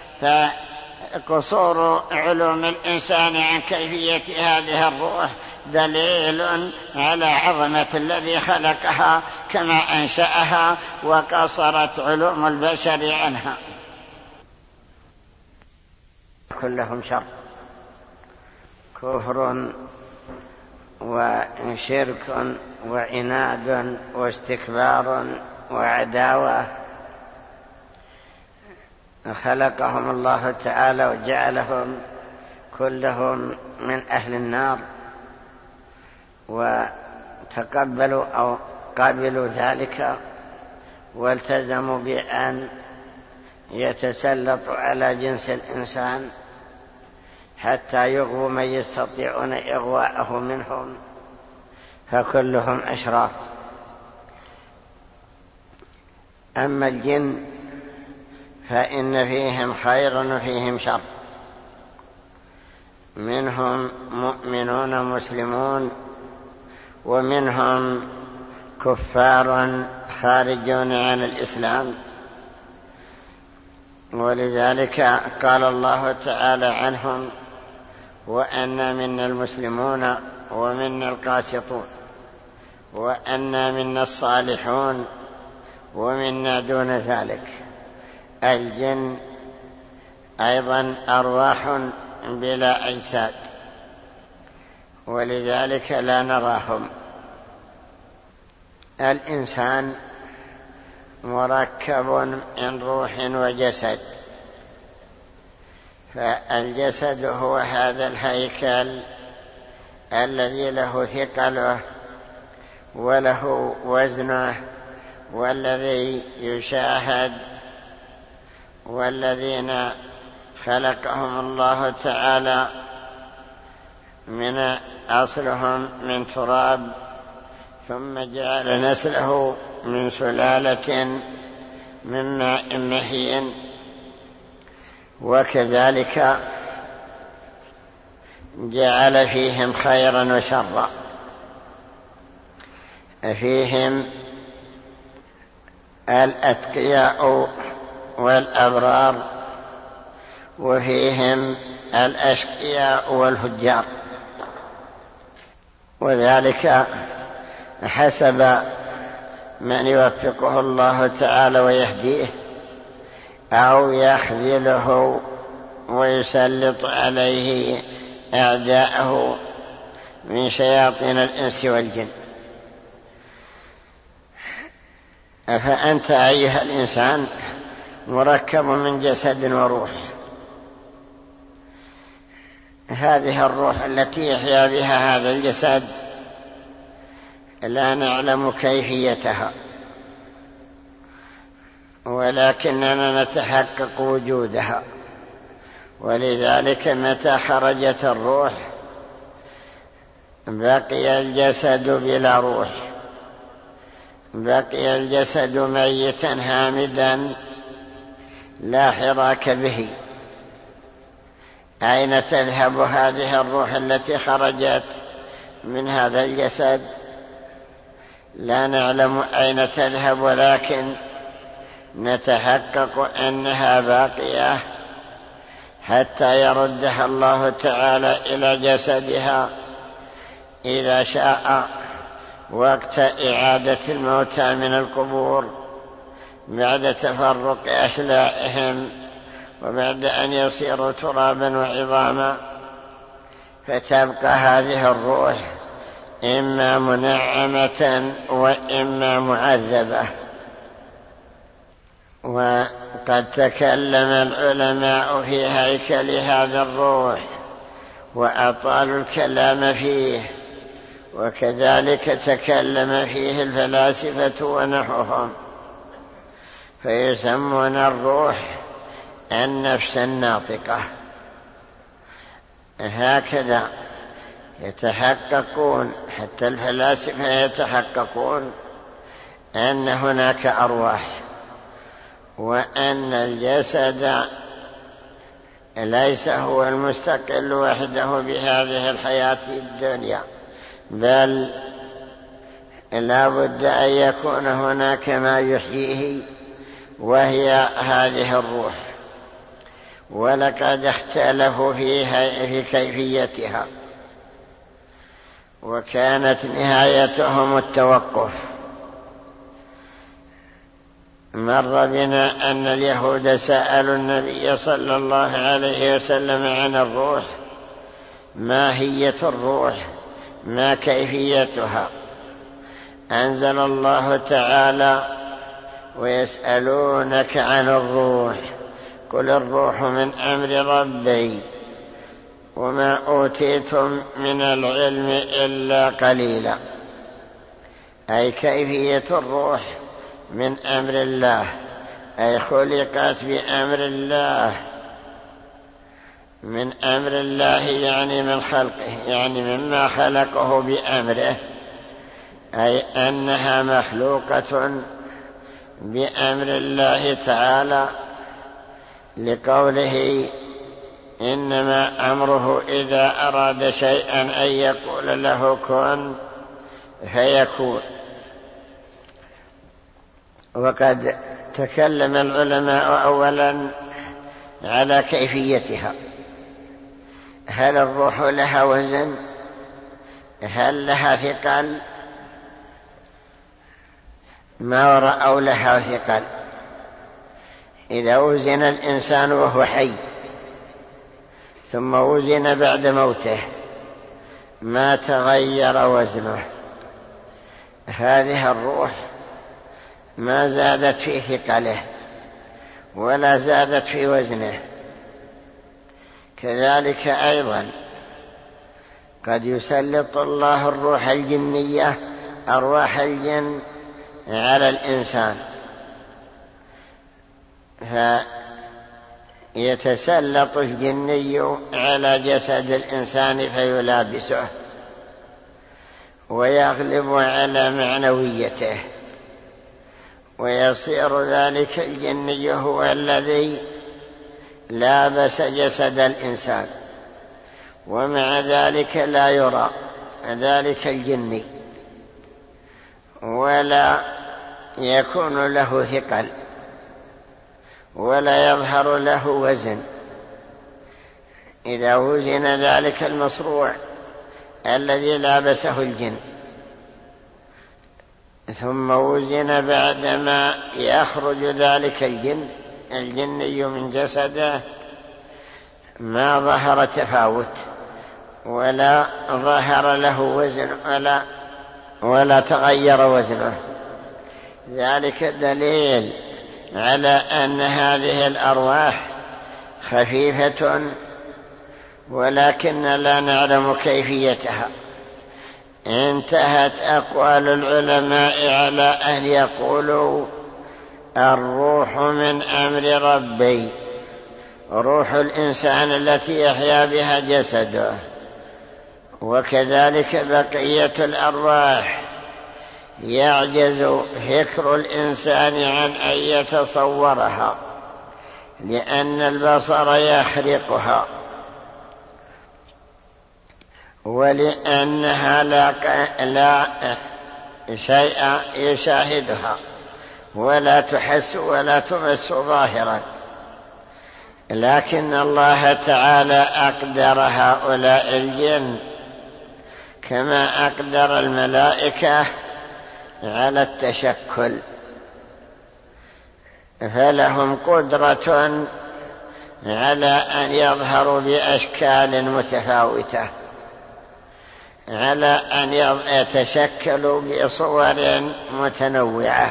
فقصور علوم الإنسان عن كيفية هذه الروح دليل على عظمة الذي خلقها كما أنشأها، وقصرت علوم البشر عنها. كلهم شر، كفر وشرك وعناد واستكبار وعداوة. خلقهم الله تعالى وجعلهم كلهم من أهل النار، وتقبلوا أو قابلوا ذلك، والتزموا بأن يتسلطوا على جنس الإنسان حتى يغووا من يستطيعون إغواءه منهم، فكلهم أشرار. أما الجن فإن فيهم خير وفيهم شر، منهم مؤمنون مسلمون، ومنهم كفار خارجون عن الإسلام. ولذلك قال الله تعالى عنهم: وأن منا المسلمون ومنا القاسطون وأن منا الصالحون ومنا دون ذلك. الجن أيضا أرواح بلا أجساد، ولذلك لا نراهم. الإنسان مركب من روح وجسد، فالجسد هو هذا الهيكل الذي له ثقله وله وزنه والذي يشاهد، والذين خلقهم الله تعالى من أصلهم من تراب، ثم جعل نسله من سلالة من ماء مهين. وكذلك جعل فيهم خيرا وشرا، فيهم الأتقياء والأبرار، وفيهم الأشقياء والفجار، وذلك حسب من يوفقه الله تعالى ويهديه، أو يخذله ويسلط عليه أعداءه من شياطين الإنس والجن. فأنت أيها الإنسان مركب من جسد وروح. هذه الروح التي يحيا بها هذا الجسد لا نعلم كيفيتها، ولكننا نتحقق وجودها. ولذلك متى خرجت الروح بقي الجسد بلا روح، بقي الجسد ميتا هامدا لا حراك به. أين تذهب هذه الروح التي خرجت من هذا الجسد؟ لا نعلم أين تذهب، ولكن نتحقق أنها باقية حتى يردها الله تعالى إلى جسدها إذا شاء وقت إعادة الموتى من القبور بعد تفرق أشلاءهم وبعد أن يصيروا ترابا وعظاما. فتبقى هذه الروح إما منعمة وإما معذبة. وقد تكلم العلماء في هيكل هذا الروح وأطالوا الكلام فيه، وكذلك تكلم فيه الفلاسفة ونحوهم، فيسمون الروح النفس الناطقة. هكذا يتحققون، حتى الفلاسفة يتحققون أن هناك أرواح، وأن الجسد ليس هو المستقل وحده بهذه الحياة الدنيا، بل لا بد أن يكون هناك ما يحييه وهي هذه الروح. ولقد اختلفوا في كيفيتها، وكانت نهايتهم التوقف. مر بنا أن اليهود سألوا النبي صلى الله عليه وسلم عن الروح: ما هي الروح؟ ما كيفيتها؟ أنزل الله تعالى: ويسألونك عن الروح قل الروح من أمر ربي وما أوتيتم من العلم إلا قليلا. أي كيفية الروح من أمر الله، أي خلقت بأمر الله. من أمر الله يعني من خلقه، يعني مما خلقه بأمره، أي أنها مخلوقة بأمر الله تعالى، لقوله: إنما أمره إذا أراد شيئا أن يقول له كن فيكون. وقد تكلم العلماء أولا على كيفيتها. هل الروح لها وزن؟ هل لها ثقل؟ ما رأوا لها ثقل. إذا وزن الإنسان وهو حي ثم وزن بعد موته ما تغير وزنه. هذه الروح ما زادت في ثقله ولا زادت في وزنه. كذلك أيضا قد يسلط الله الروح الجنية، أرواح الجن، على الإنسان، فيتسلط الجني على جسد الإنسان فيلابسه ويغلب على معنويته، ويصير ذلك الجني هو الذي لابس جسد الإنسان، ومع ذلك لا يرى ذلك الجني ولا يكون له ثقل ولا يظهر له وزن. إذا وزن ذلك المصروع الذي لابسه الجن ثم وزن بعدما يخرج ذلك الجني من جسده ما ظهر تفاوت ولا ظهر له وزن ولا تغير وزنه. ذلك دليل على أن هذه الأرواح خفيفة، ولكن لا نعلم كيفيتها. انتهت أقوال العلماء على أن يقولوا: الروح من أمر ربي، روح الإنسان التي يحيا بها جسده وكذلك بقية الأرواح يعجز فكر الإنسان عن أن يتصورها، لأن البصر يحرقها، ولأنها لا شيء يشاهدها، ولا تحس ولا تمس ظاهرا. لكن الله تعالى أقدر هؤلاء الجن كما أقدر الملائكة على التشكل، فلهم قدرة على أن يظهروا بأشكال متفاوتة، على أن يتشكلوا بصور متنوعة.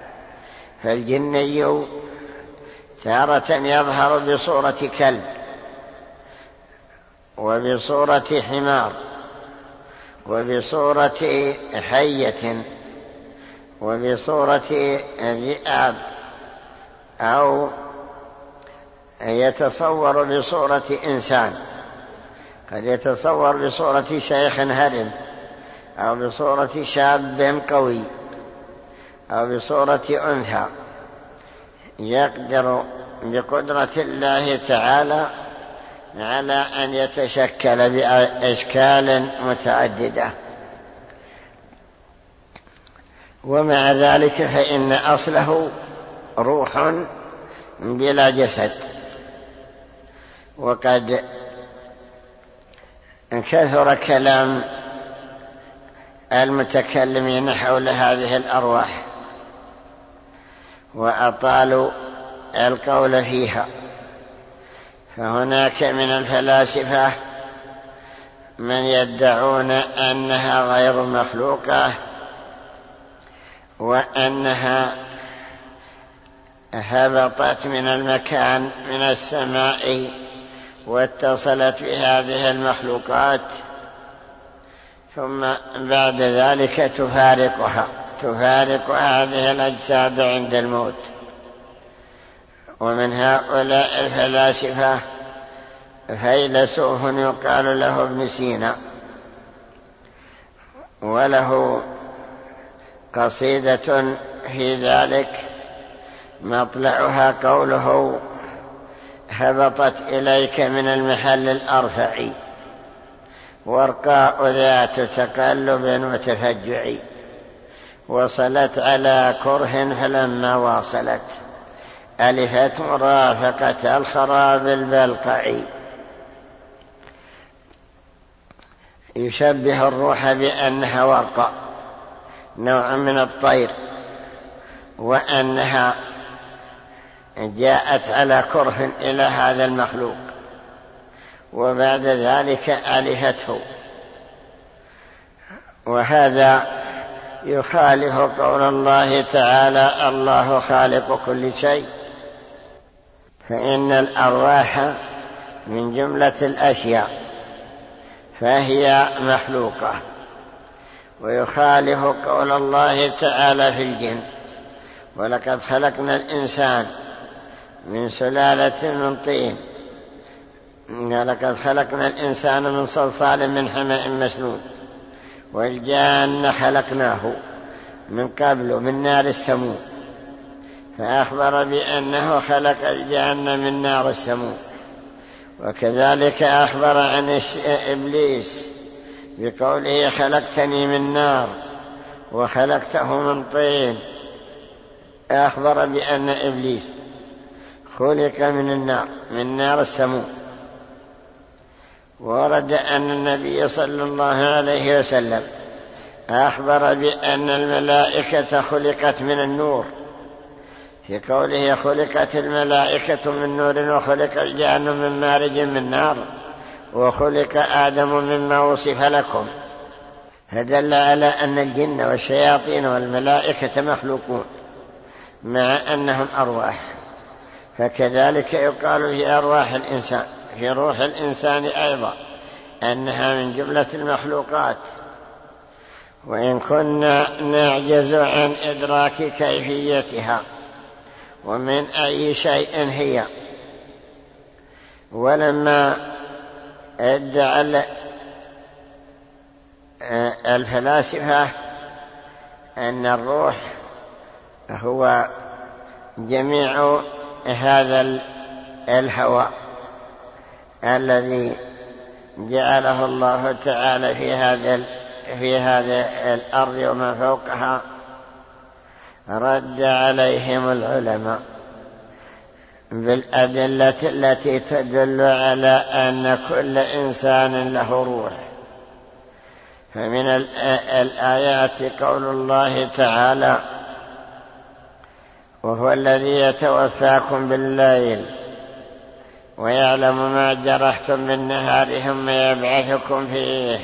فالجني تارة يظهر بصورة كلب، وبصورة حمار، وبصورة حية، وبصورة ذئاب، أو يتصور بصورة إنسان، قد يتصور بصورة شيخ هرم، أو بصورة شاب قوي، أو بصورة أنثى. يقدر بقدرة الله تعالى على أن يتشكل بأشكال متعددة. ومع ذلك فإن أصله روح بلا جسد. وقد كثر كلام المتكلمين حول هذه الأرواح، وأطالوا القول فيها. فهناك من الفلاسفة من يدعون أنها غير مخلوقة، وأنها هبطت من المكان من السماء واتصلت بهذه المخلوقات، ثم بعد ذلك تفارق هذه الأجساد عند الموت. ومن هؤلاء الفلاسفة فيلسوف يقال له ابن سينا، وله قصيدة في ذلك مطلعها قوله: هبطت إليك من المحل الأرفع، ورقاء ذات تقلب وتفجع، وصلت على كره فلما واصلت ألفت مرافقة الخراب البلقع. يشبه الروح بأنها ورقة، نوع من الطير، وأنها جاءت على كره إلى هذا المخلوق، وبعد ذلك ألفته. وهذا يخالف قول الله تعالى: الله خالق كل شيء. فإن الأرواح من جملة الأشياء، فهي مخلوقة. ويخالف قول الله تعالى في الجن: ولقد خلقنا الإنسان من سلالة من طين، ولقد خلقنا الإنسان من صلصال من حمأ مسنون، والجان خلقناه من قبل من نار السموم. فأخبر بأنه خلق الجان من نار السموم. وكذلك أخبر عن إبليس بقوله: خلقتني من نار وخلقته من طين. أخبر بأن إبليس خلق من النار، من نار السموم. ورد أن النبي صلى الله عليه وسلم أخبر بأن الملائكة خلقت من النور، في قوله: خلقت الملائكة من نور وخلق الجان من مارج من نار وخلق آدم مما وصف لكم. فدل على أن الجن والشياطين والملائكة مخلوقون مع أنهم أرواح. فكذلك يقال في أرواح الإنسان، في روح الإنسان أيضا، أنها من جملة المخلوقات. وإن كنا نعجز عن إدراك كيفيتها ومن أي شيء هي، ولما ادعى الفلاسفة أن الروح هو جميع هذا الهواء الذي جعله الله تعالى في هذه الأرض وما فوقها. رد عليهم العلماء بالأدلة التي تدل على أن كل إنسان له روح. فمن الآيات قول الله تعالى: وهو الذي يتوفاكم بالليل ويعلم ما جرحتم بالنهار ثم يبعثكم فيه.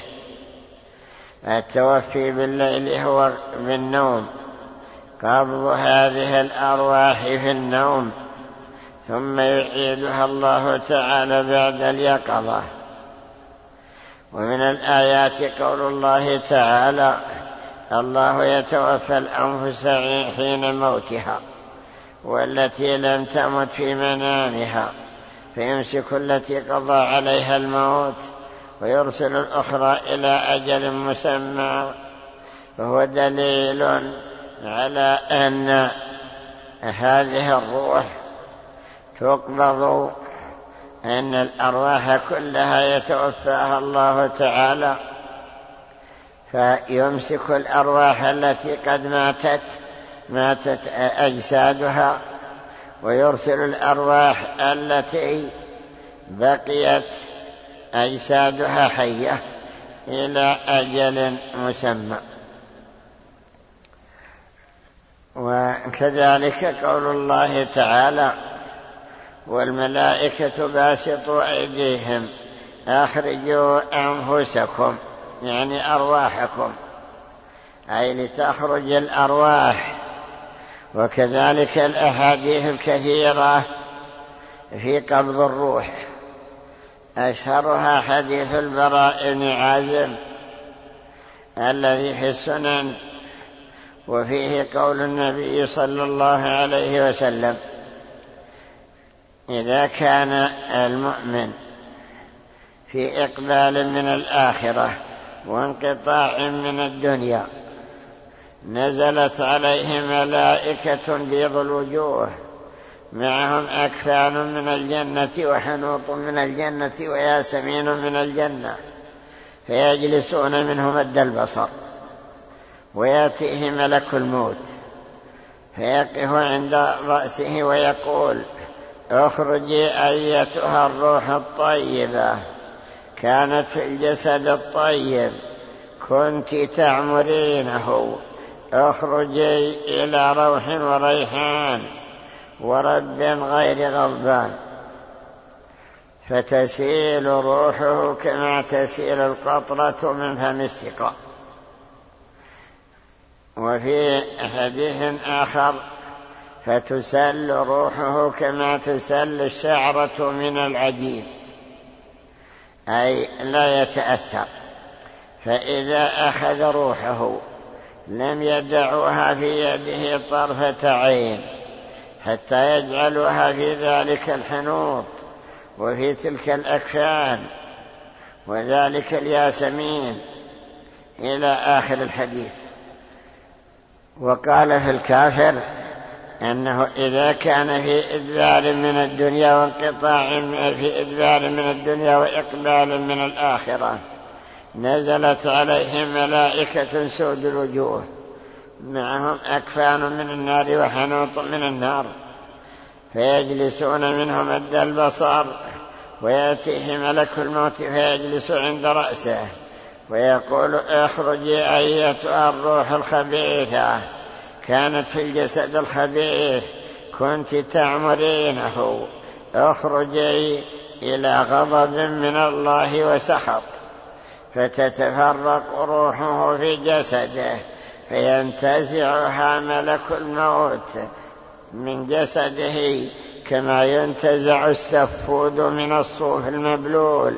التوفي بالليل هو بالنوم، قبض هذه الأرواح في النوم ثم يعيدها الله تعالى بعد اليقظة. ومن الآيات قول الله تعالى: الله يتوفى الأنفس حين موتها والتي لم تمت في منامها فيمسك التي قضى عليها الموت ويرسل الأخرى إلى أجل مسمى. فهو دليل على أن هذه الروح تقبض، أن الأرواح كلها يتوفاها الله تعالى، فيمسك الأرواح التي قد ماتت أجسادها، ويرسل الأرواح التي بقيت أجسادها حية إلى أجل مسمى. وكذلك قول الله تعالى: والملائكة باسطوا أيديهم أخرجوا أنفسكم، يعني أرواحكم، أي لتخرج الأرواح. وكذلك الأحاديث الكثيرة في قبض الروح، أشهرها حديث البراء بن عازب الذي في السنن، وفيه قول النبي صلى الله عليه وسلم: إذا كان المؤمن في إقبال من الآخرة وانقطاع من الدنيا نزلت عليه ملائكة بيض الوجوه معهم أكفان من الجنة وحنوط من الجنة وياسمين من الجنة، فيجلسون منه مد البصر، ويأتيه ملك الموت فيقف عند رأسه ويقول: اخرجي أيتها الروح الطيبة، كانت في الجسد الطيب، كنت تعمرينه، اخرجي إلى روح وريحان ورب غير غضبان. فتسيل روحه كما تسيل القطرة من فم السقاء. وفي حديث آخر: فتسل روحه كما تسل الشعرة من العجين، أي لا يتأثر. فإذا أخذ روحه لم يدعوها في يده طرفة عين حتى يجعلها في ذلك الحنوط وفي تلك الأكفان وذلك الياسمين إلى آخر الحديث. وقال في الكافر أنه إذا كان في إدبار من الدنيا وانقطاع في إدبار من الدنيا وإقبال من الآخرة نزلت عليهم ملائكة سود الوجوه معهم أكفان من النار وحنوط من النار، فيجلسون منه مد البصر، ويأتيه ملك الموت فيجلس عند رأسه ويقول: اخرجي أيتها الروح الخبيثة، كانت في الجسد الخبيث، كنت تعمرينه، اخرجي إلى غضب من الله وسخط. فتتفرق روحه في جسده فينتزعها ملك الموت من جسده كما ينتزع السفود من الصوف المبلول،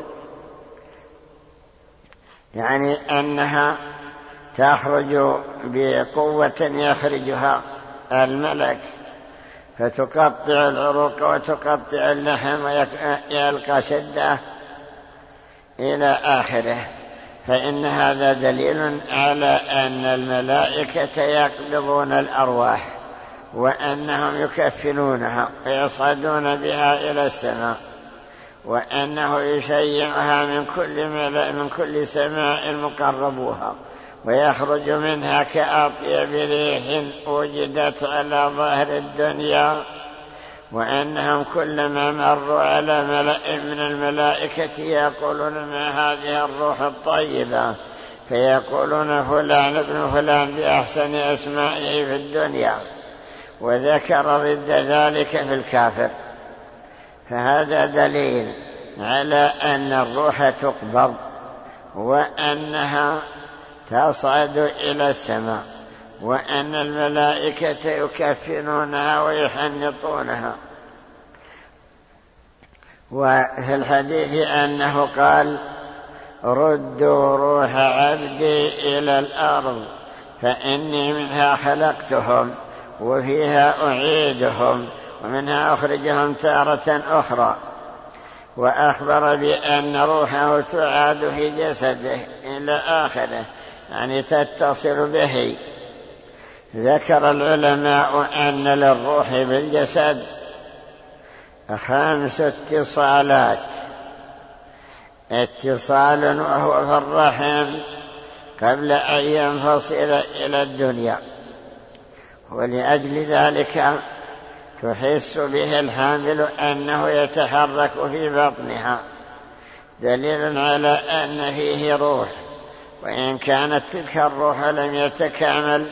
يعني أنها تخرج بقوة يخرجها الملك، فتقطع العروق وتقطع اللحم ويلقى شده إلى آخره. فإن هذا دليل على أن الملائكة يقبضون الأرواح وأنهم يكفنونها ويصعدون بها إلى السماء، وأنه يشيعها من كل سماء مقربوها، ويخرج منها كأطيب ريح وجدت على ظهر الدنيا، وأنهم كلما مروا على ملأ من الملائكة يقولون ما هذه الروح الطيبة، فيقولون فلان ابن فلان بأحسن أسمائه في الدنيا، وذكر ضد ذلك في الكافر. فهذا دليل على أن الروح تقبض وأنها تصعد إلى السماء، وأن الملائكة يكفنونها ويحنطونها. وفي الحديث أنه قال: ردوا روح عبدي إلى الأرض فإني منها خلقتهم وفيها أعيدهم ومنها أخرجهم تارة أخرى. وأخبر بأن روحه تعاد في جسده إلى آخره، يعني تتصل به. ذكر العلماء أن للروح بالجسد 5 اتصالات: اتصال وهو في الرحم قبل أن ينفصل إلى الدنيا، ولأجل ذلك تحس به الحامل أنه يتحرك في بطنها، دليل على أن فيه روح، وإن كانت تلك الروح لم يتكامل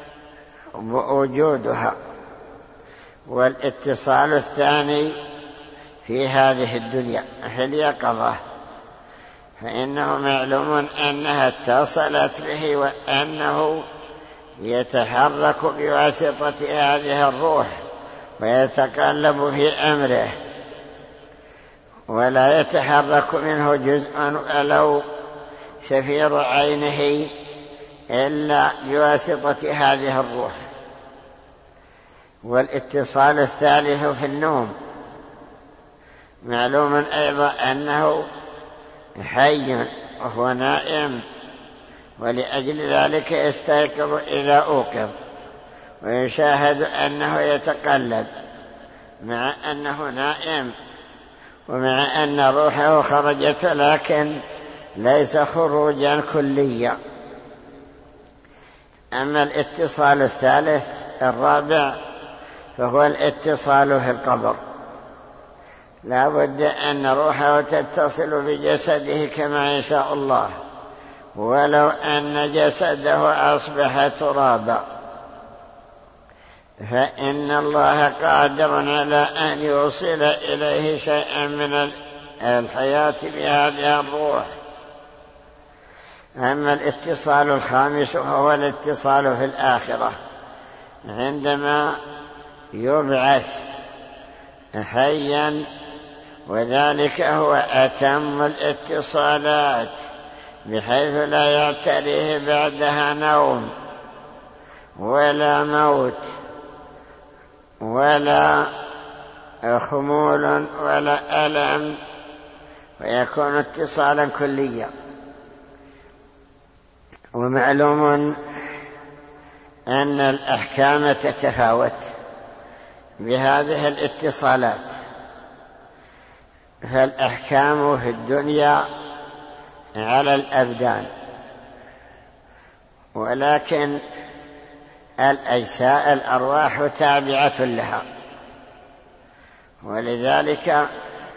وجودها. والاتصال الثاني في هذه الدنيا في اليقظة، فإنه معلوم أنها اتصلت به وأنه يتحرك بواسطة هذه الروح ويتقلب في أمره، ولا يتحرك منه جزء ولو شفير عينه إلا بواسطة هذه الروح. والاتصال الثالث في النوم، معلوم أيضا أنه حي وهو نائم، ولأجل ذلك يستيقظ إذا أوقظ، ويشاهد أنه يتقلب مع أنه نائم، ومع أن روحه خرجت لكن ليس خروجا كليا. أما الاتصال الثالث الرابع فهو الاتصال في القبر، لا بد أن روحه تتصل بجسده كما يشاء الله، ولو أن جسده أصبح ترابا، فإن الله قادر على أن يوصل إليه شيئا من الحياة بهذه الروح. أما الاتصال الخامس هو الاتصال في الآخرة، عندما يبعث حيا، وذلك هو أتم الاتصالات، بحيث لا يعتريه بعدها نوم ولا موت ولا خمول ولا ألم، ويكون اتصالا كليا. ومعلوم أن الأحكام تتفاوت بهذه الاتصالات، فالأحكام في الدنيا على الأبدان، ولكن الأجساء الأرواح تابعة لها، ولذلك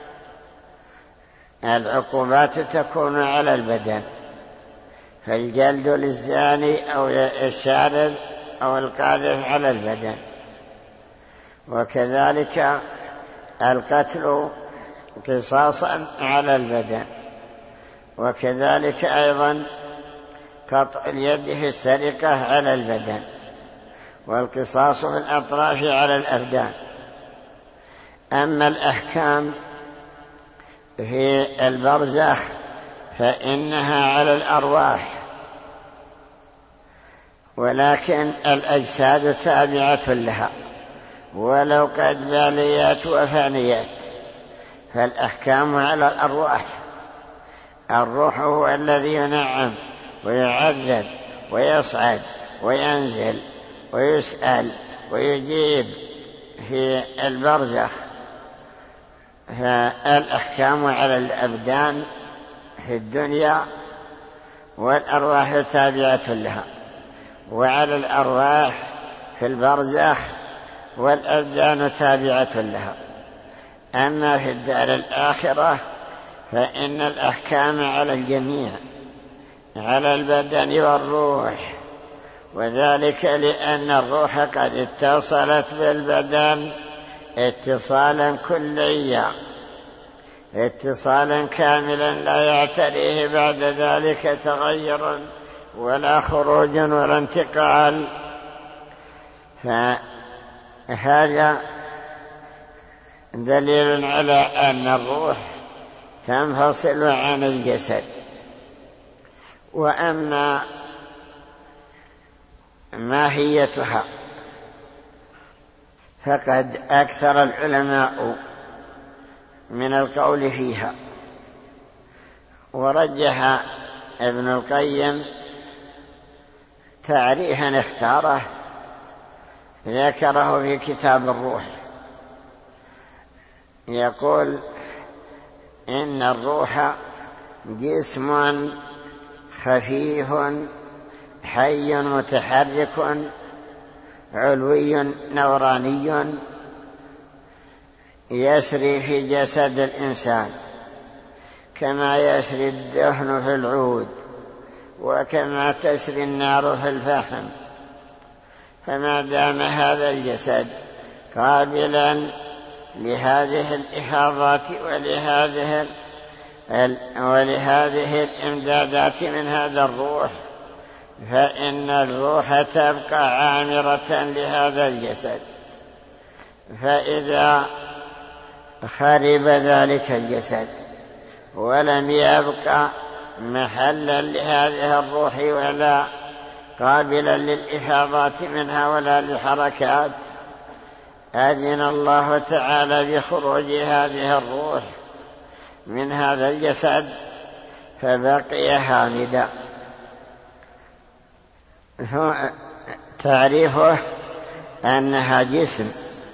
العقوبات تكون على البدن، فالجلد للزاني أو الشارب أو القاذف على البدن، وكذلك القتل قصاصا على البدن، وكذلك أيضا قطع اليد في السرقة على البدن، والقصاص في الأطراف على الأبدان. أما الأحكام في البرزخ فإنها على الأرواح، ولكن الأجساد تابعة لها ولو قد باليات وفانيات، فالأحكام على الأرواح. الروح هو الذي ينعم ويعذب ويصعد وينزل ويسأل ويجيب في البرزخ. فالأحكام على الأبدان في الدنيا والأرواح تابعة لها، وعلى الأرواح في البرزخ والأبدان تابعة لها. أما في الدار الآخرة فإن الأحكام على الجميع، على البدن والروح، وذلك لأن الروح قد اتصلت بالبدن اتصالا كليا، اتصالا كاملا لا يعتريه بعد ذلك تغير ولا خروج ولا انتقال. فهذا دليل على أن الروح تنفصل عن الجسد. وأما ماهيتها فقد أكثر العلماء من القول فيها، ورجح ابن القيم تعريفا اختاره ذكره في كتاب الروح. يقول إن الروح جسم خفيف حي متحرك علوي نوراني يسري في جسد الإنسان كما يسري الدهن في العود وكما تسري النار في الفحم. فما دام هذا الجسد قابلا لهذه الإفاضات ولهذه الإمدادات من هذا الروح، فإن الروح تبقى عامرة لهذا الجسد. فإذا خرب ذلك الجسد ولم يبقى محلا لهذه الروح ولا قابلا للإفاضات منها ولا للحركات، أذن الله تعالى بخروج هذه الروح من هذا الجسد فبقي هامدا. تعريفه أنها جسم،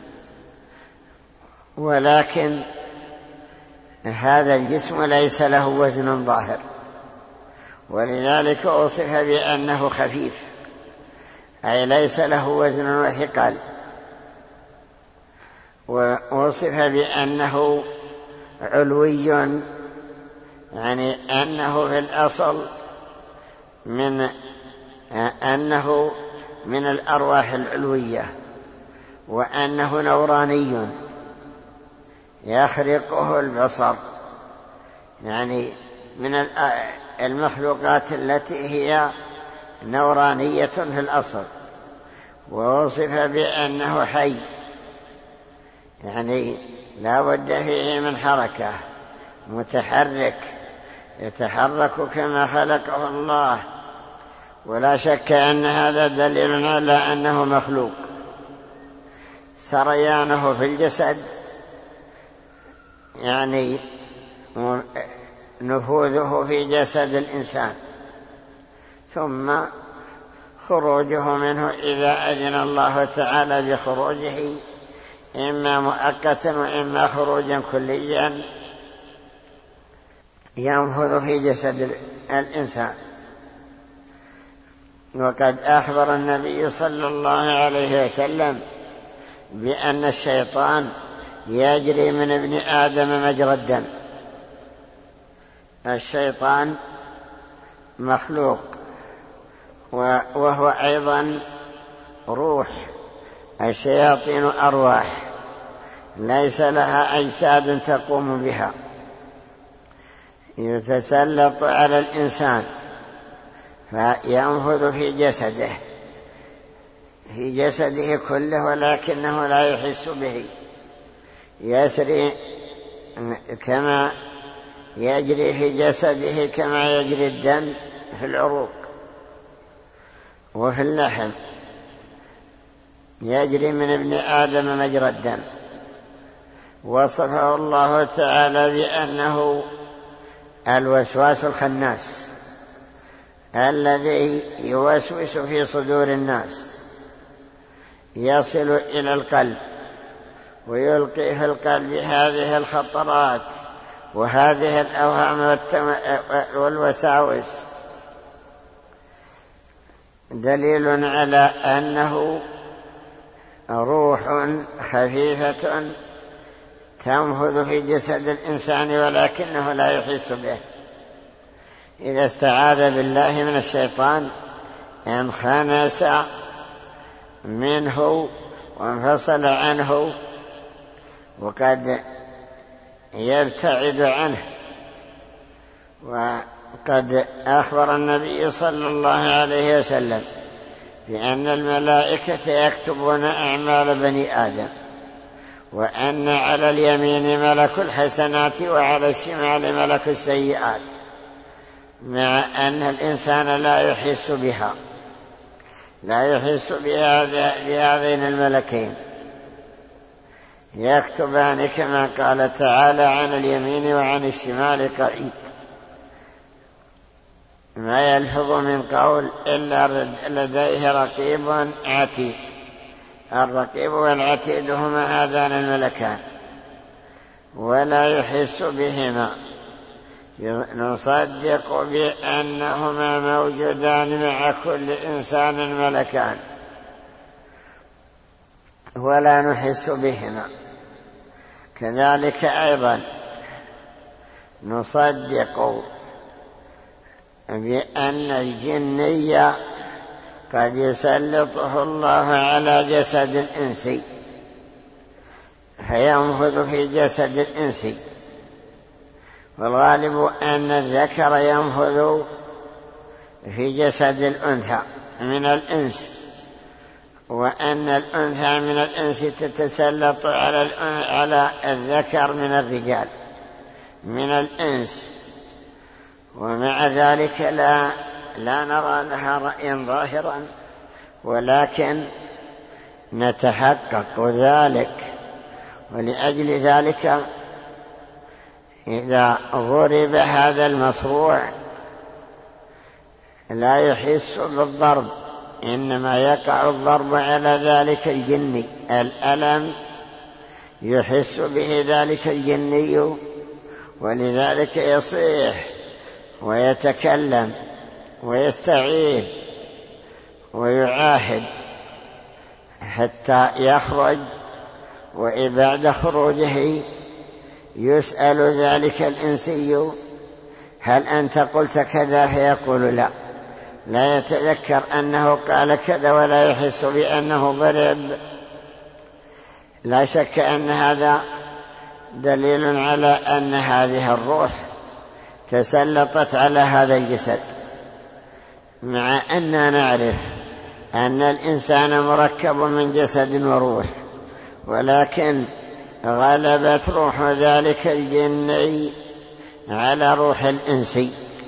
ولكن هذا الجسم ليس له وزن ظاهر، ولذلك وصف بأنه خفيف، أي ليس له وزن وثقل. ووصف بأنه علوي، يعني أنه في الأصل أنه من الأرواح العلوية، وأنه نوراني يخرقه البصر، يعني من المخلوقات التي هي نورانية في الأصل. ووصف بأنه حي، يعني لا بد فيه من حركة، متحرك يتحرك كما خلقه الله. ولا شك أن هذا دليل على أنه مخلوق. سريانه في الجسد يعني نفوذه في جسد الإنسان، ثم خروجه منه إذا أذن الله تعالى بخروجه، إما مؤقتا وإما خروجا كليا ينفذ في جسد الإنسان. وقد أخبر النبي صلى الله عليه وسلم بأن الشيطان يجري من ابن آدم مجرى الدم. الشيطان مخلوق وهو أيضا روح. الشياطين أرواح ليس لها أجساد تقوم بها، يتسلط على الإنسان فينفذ في جسده كله، ولكنه لا يحس به. يسري كما يجري في جسده كما يجري الدم في العروق وفي اللحم، يجري من ابن آدم مجرى الدم. وصفه الله تعالى بأنه الوسواس الخناس الذي يوسوس في صدور الناس يصل إلى القلب ويلقي في القلب هذه الخطرات وهذه الأوهام والوساوس، دليل على أنه روح خفيفة تنفذ في جسد الإنسان ولكنه لا يحس به. إذا استعاذ بالله من الشيطان انخنس منه وانفصل عنه وقد يبتعد عنه. وقد أخبر النبي صلى الله عليه وسلم بأن الملائكة يكتبون أعمال بني آدم، وأن على اليمين ملك الحسنات وعلى الشمال ملك السيئات، مع أن الإنسان لا يحس بها، لا يحس بهذين الملكين، يكتبان كما قال تعالى عن اليمين وعن الشمال قعيد، ما يلفظ من قول إلا لديه رقيب عتيد. الرقيب والعتيد هما هذان الملكان ولا يحس بهما، نصدق بأنهما موجودان مع كل إنسان ملكان ولا نحس بهما. كذلك أيضا نصدق بأن الجني قد يسلطه الله على جسد الإنسي فينفذ في جسد الإنسي، والغالب أن الذكر ينفذ في جسد الأنثى من الإنس، وأن الأنثى من الإنس تتسلط على الذكر من الرجال من الإنس. ومع ذلك لا نرى لها رأيا ظاهرا، ولكن نتحقق ذلك. ولأجل ذلك إذا ضرب هذا المصروع لا يحس بالضرب، إنما يقع الضرب على ذلك الجني، الألم يحس به ذلك الجني، ولذلك يصيح ويتكلم ويستعيذ ويعاهد حتى يخرج. وبعد خروجه يسأل ذلك الإنسي هل أنت قلت كذا؟ فيقول لا يتذكر أنه قال كذا ولا يحس بأنه ضرب. لا شك أن هذا دليل على أن هذه الروح تسلطت على هذا الجسد، مع أننا نعرف أن الإنسان مركب من جسد وروح، ولكن غلبت روح ذلك الجني على روح الإنسي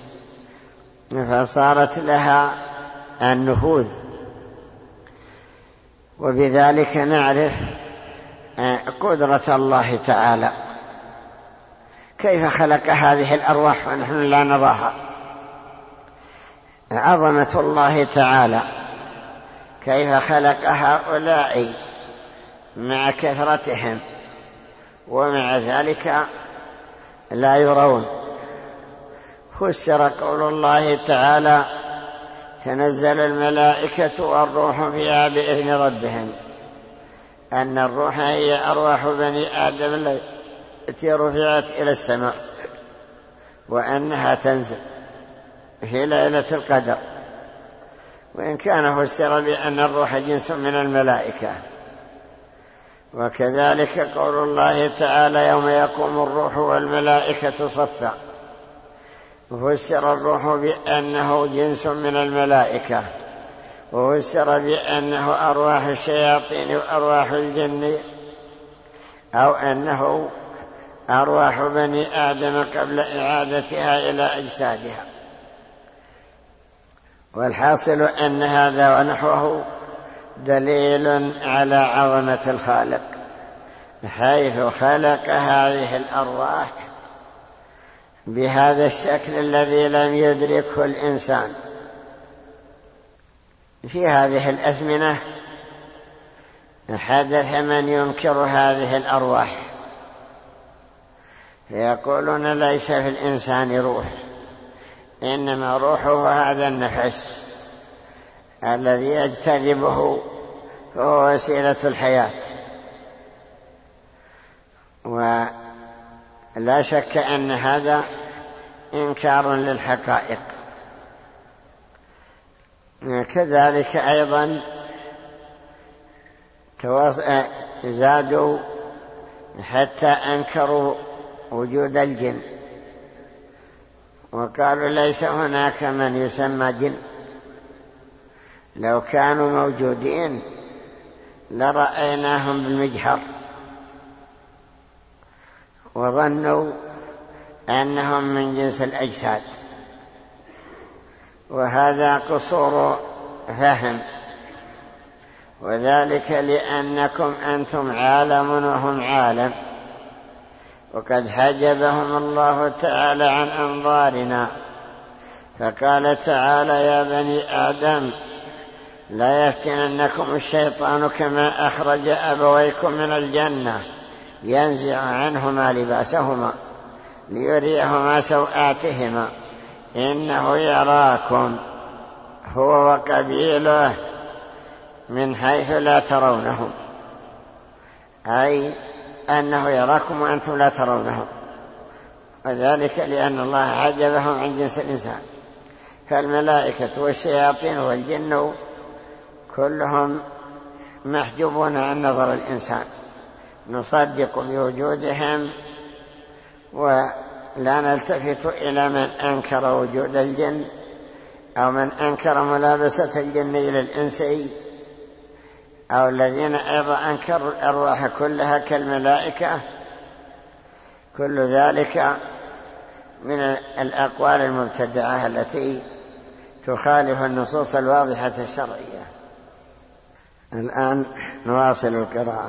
فصارت لها النفوذ. وبذلك نعرف قدرة الله تعالى، كيف خلق هذه الأرواح ونحن لا نراها، عظمة الله تعالى، كيف خلق هؤلاء مع كثرتهم ومع ذلك لا يرون. فسر قول الله تعالى تنزل الملائكة والروح فيها بإذن ربهم، أن الروح هي أرواح بني آدم التي رفعت إلى السماء، وأنها تنزل في ليلة القدر. وإن كان فسر بأن الروح جنس من الملائكة. وكذلك قول الله تعالى يوم يقوم الروح والملائكة صفا، فسر الروح بأنه جنس من الملائكة، وفسر بأنه أرواح الشياطين وأرواح الجن، أو أنه أرواح بني آدم قبل إعادتها إلى أجسادها. والحاصل أن هذا ونحوه دليل على عظمة الخالق، حيث خلق هذه الأرواح بهذا الشكل الذي لم يدركه الإنسان. في هذه الأزمنة حدث من ينكر هذه الأرواح، فيقولون ليس في الإنسان روح، إنما روحه هذا النفس الذي يجتذبه هو وسيلة الحياة. ولا شك أن هذا إنكار للحقائق. كذلك أيضا زادوا حتى أنكروا وجود الجن، وقالوا ليس هناك من يسمى جن، لو كانوا موجودين لرأيناهم بالمجهر، وظنوا أنهم من جنس الأجساد، وهذا قصور فهم، وذلك لأنكم أنتم عالم وهم عالم، وقد حجبهم الله تعالى عن أنظارنا، فقال تعالى يا بني آدم لا يفتننكم الشيطان كما أخرج أبويكم من الجنة ينزع عنهما لباسهما ليريهما سوآتهما إنه يراكم هو وقبيله من حيث لا ترونهم، أي أنه يراكم وأنتم لا ترونهم، وذلك لأن الله حجبهم عن جنس الإنسان. فالملائكة والشياطين والجن كلهم محجوبون عن نظر الإنسان، نصدق بوجودهم ولا نلتفت إلى من أنكر وجود الجن أو من أنكر ملابسة الجن إلى الإنسي، أو الذين أيضا أنكروا الأرواح كلها كالملائكة. كل ذلك من الأقوال المبتدعة التي تخالف النصوص الواضحة الشرعية. الآن نواصل القراءة.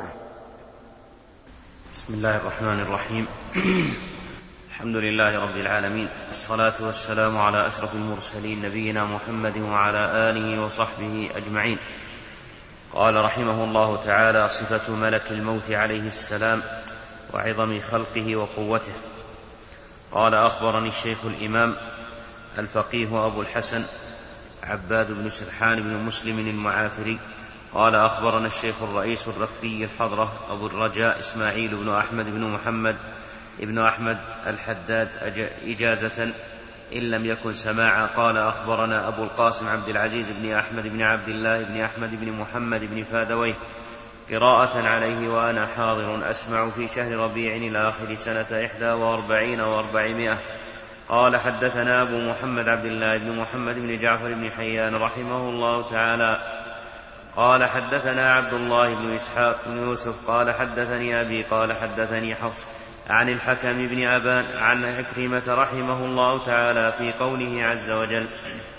بسم الله الرحمن الرحيم. الحمد لله رب العالمين، الصلاة والسلام على أشرف المرسلين نبينا محمد وعلى آله وصحبه أجمعين. قال رحمه الله تعالى: صفة ملك الموت عليه السلام وعظم خلقه وقوته. قال: أخبرني الشيخ الإمام الفقيه أبو الحسن عباد بن سرحان بن مسلم المعافري قال: أخبرنا الشيخ الرئيس الرقي الحضرة أبو الرجاء إسماعيل بن أحمد بن محمد ابن أحمد الحداد إجازة إن لم يكن سماعا. قال: أخبرنا أبو القاسم عبد العزيز بن أحمد بن عبد الله بن أحمد بن محمد بن فادويه قراءة عليه وأنا حاضر أسمع في شهر ربيع الآخر سنة 41 و400. قال: حدثنا أبو محمد عبد الله بن محمد بن جعفر بن حيان رحمه الله تعالى قال: حدثنا عبد الله بن إسحاق بن يوسف قال: حدثني أبي قال: حدثني حفص عن الحكم بن أبان عن عكرمة رحمه الله تعالى في قوله عز وجل: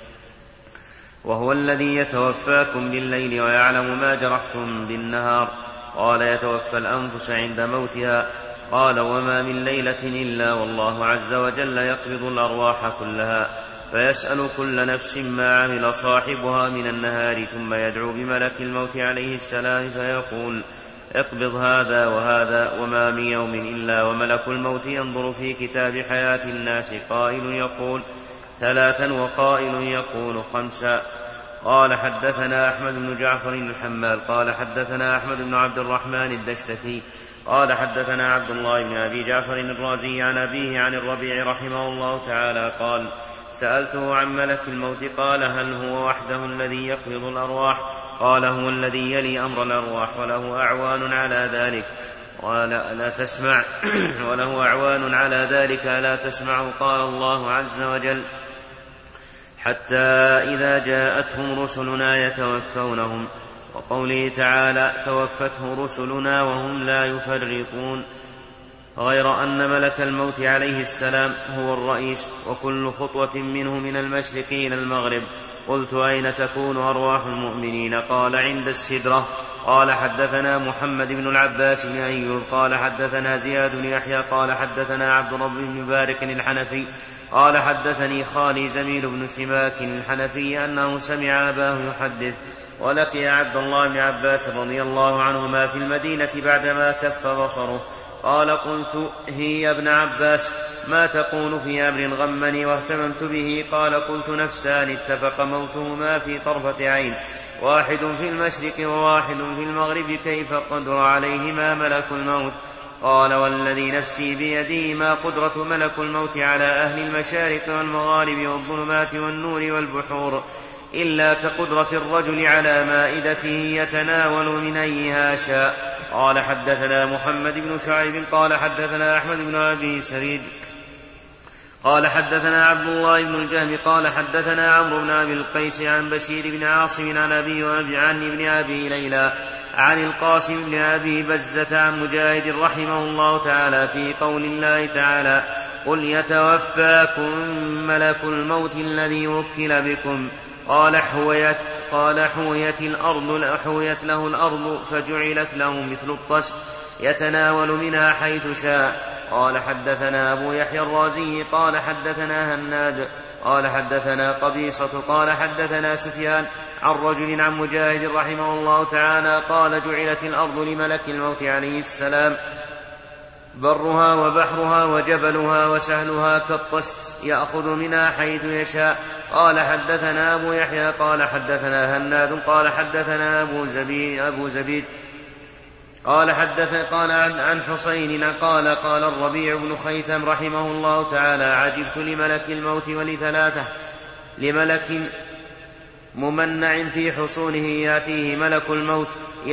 وهو الذي يتوفاكم بالليل ويعلم ما جرحتم بالنهار. قال: يتوفى الأنفس عند موتها. قال: وما من ليلة إلا والله عز وجل يقبض الأرواح كلها فيسأل كل نفس ما عمل صاحبها من النهار، ثم يدعو بملك الموت عليه السلام فيقول: اقبض هذا وهذا، وما من يوم إلا وملك الموت ينظر في كتاب حياة الناس، قائل يقول 3 وقائل يقول 5. قال: حدثنا أحمد بن جعفر الحمال قال: حدثنا أحمد بن عبد الرحمن الدشتكي قال: حدثنا عبد الله بن أبي جعفر الرازي عن أبيه عن الربيع رحمه الله تعالى قال: سألته عن ملك الموت قال: هل هو وحده الذي يقبض الأرواح؟ قال: هو الذي يلي أمر الأرواح وله أعوان على ذلك ولا تسمع وله أعوان على ذلك لا تسمع. قال الله عز وجل: حتى إذا جاءتهم رسلنا يتوفونهم. وقوله تعالى: توفته رسلنا وهم لا يفرطون. غير أن ملك الموت عليه السلام هو الرئيس، وكل خطوة منه من المشرق إلى المغرب. قلت: أين تكون أرواح المؤمنين؟ قال: عند السدرة. قال حدثنا محمد بن العباس بن أيوب قال حدثنا زياد بن يحيى قال حدثنا عبد رب بن بارك الحنفي قال حدثني خالي زميل بن سماك الحنفي أنه سمع أباه يحدث ولقي عبد الله بن عباس رضي الله عنهما في المدينة بعدما كف بصره. قال قلت هي يا ابن عباس ما تقول في أمر غمني واهتممت به؟ قال قلت نفسان اتفق موتهما في طرفة عين، واحد في المشرق وواحد في المغرب، كيف قدر عليهما ملك الموت؟ قال والذي نفسي بيده ما قدرة ملك الموت على أهل المشارق والمغارب والظلمات والنور والبحور إلا كقدرة الرجل على مائدته يتناول من أيها شاء. قال حدثنا محمد بن شعيب قال حدثنا أحمد بن أبي سريد قال حدثنا عبد الله بن الجهم قال حدثنا عمرو بن أبي القيس عن بشير بن عاصم عن أبي عن ابن أبي ليلى عن القاسم بن أبي بزة عن مجاهد رحمه الله تعالى في قول الله تعالى قل يتوفاكم ملك الموت الذي وكل بكم. قال حويت له الأرض فجعلت له مثل الطست يتناول منها حيث شاء. قال حدثنا أبو يحيى الرازي قال حدثنا هناد قال حدثنا قبيصة قال حدثنا سفيان عن رجل عن مجاهد رحمه الله تعالى قال جعلت الأرض لملك الموت عليه السلام برها وبحرها وجبلها وسهلها كالطست يأخذ منها حيث يشاء. قال حدثنا أبو يحيى قال حدثنا هناد قال حدثنا أبو زبيد قال عن حسين قال الربيع بن خيثم رحمه الله تعالى عجبت لملك الموت ولثلاثة: لملك ممنع في حصونه يأتيه ملك الموت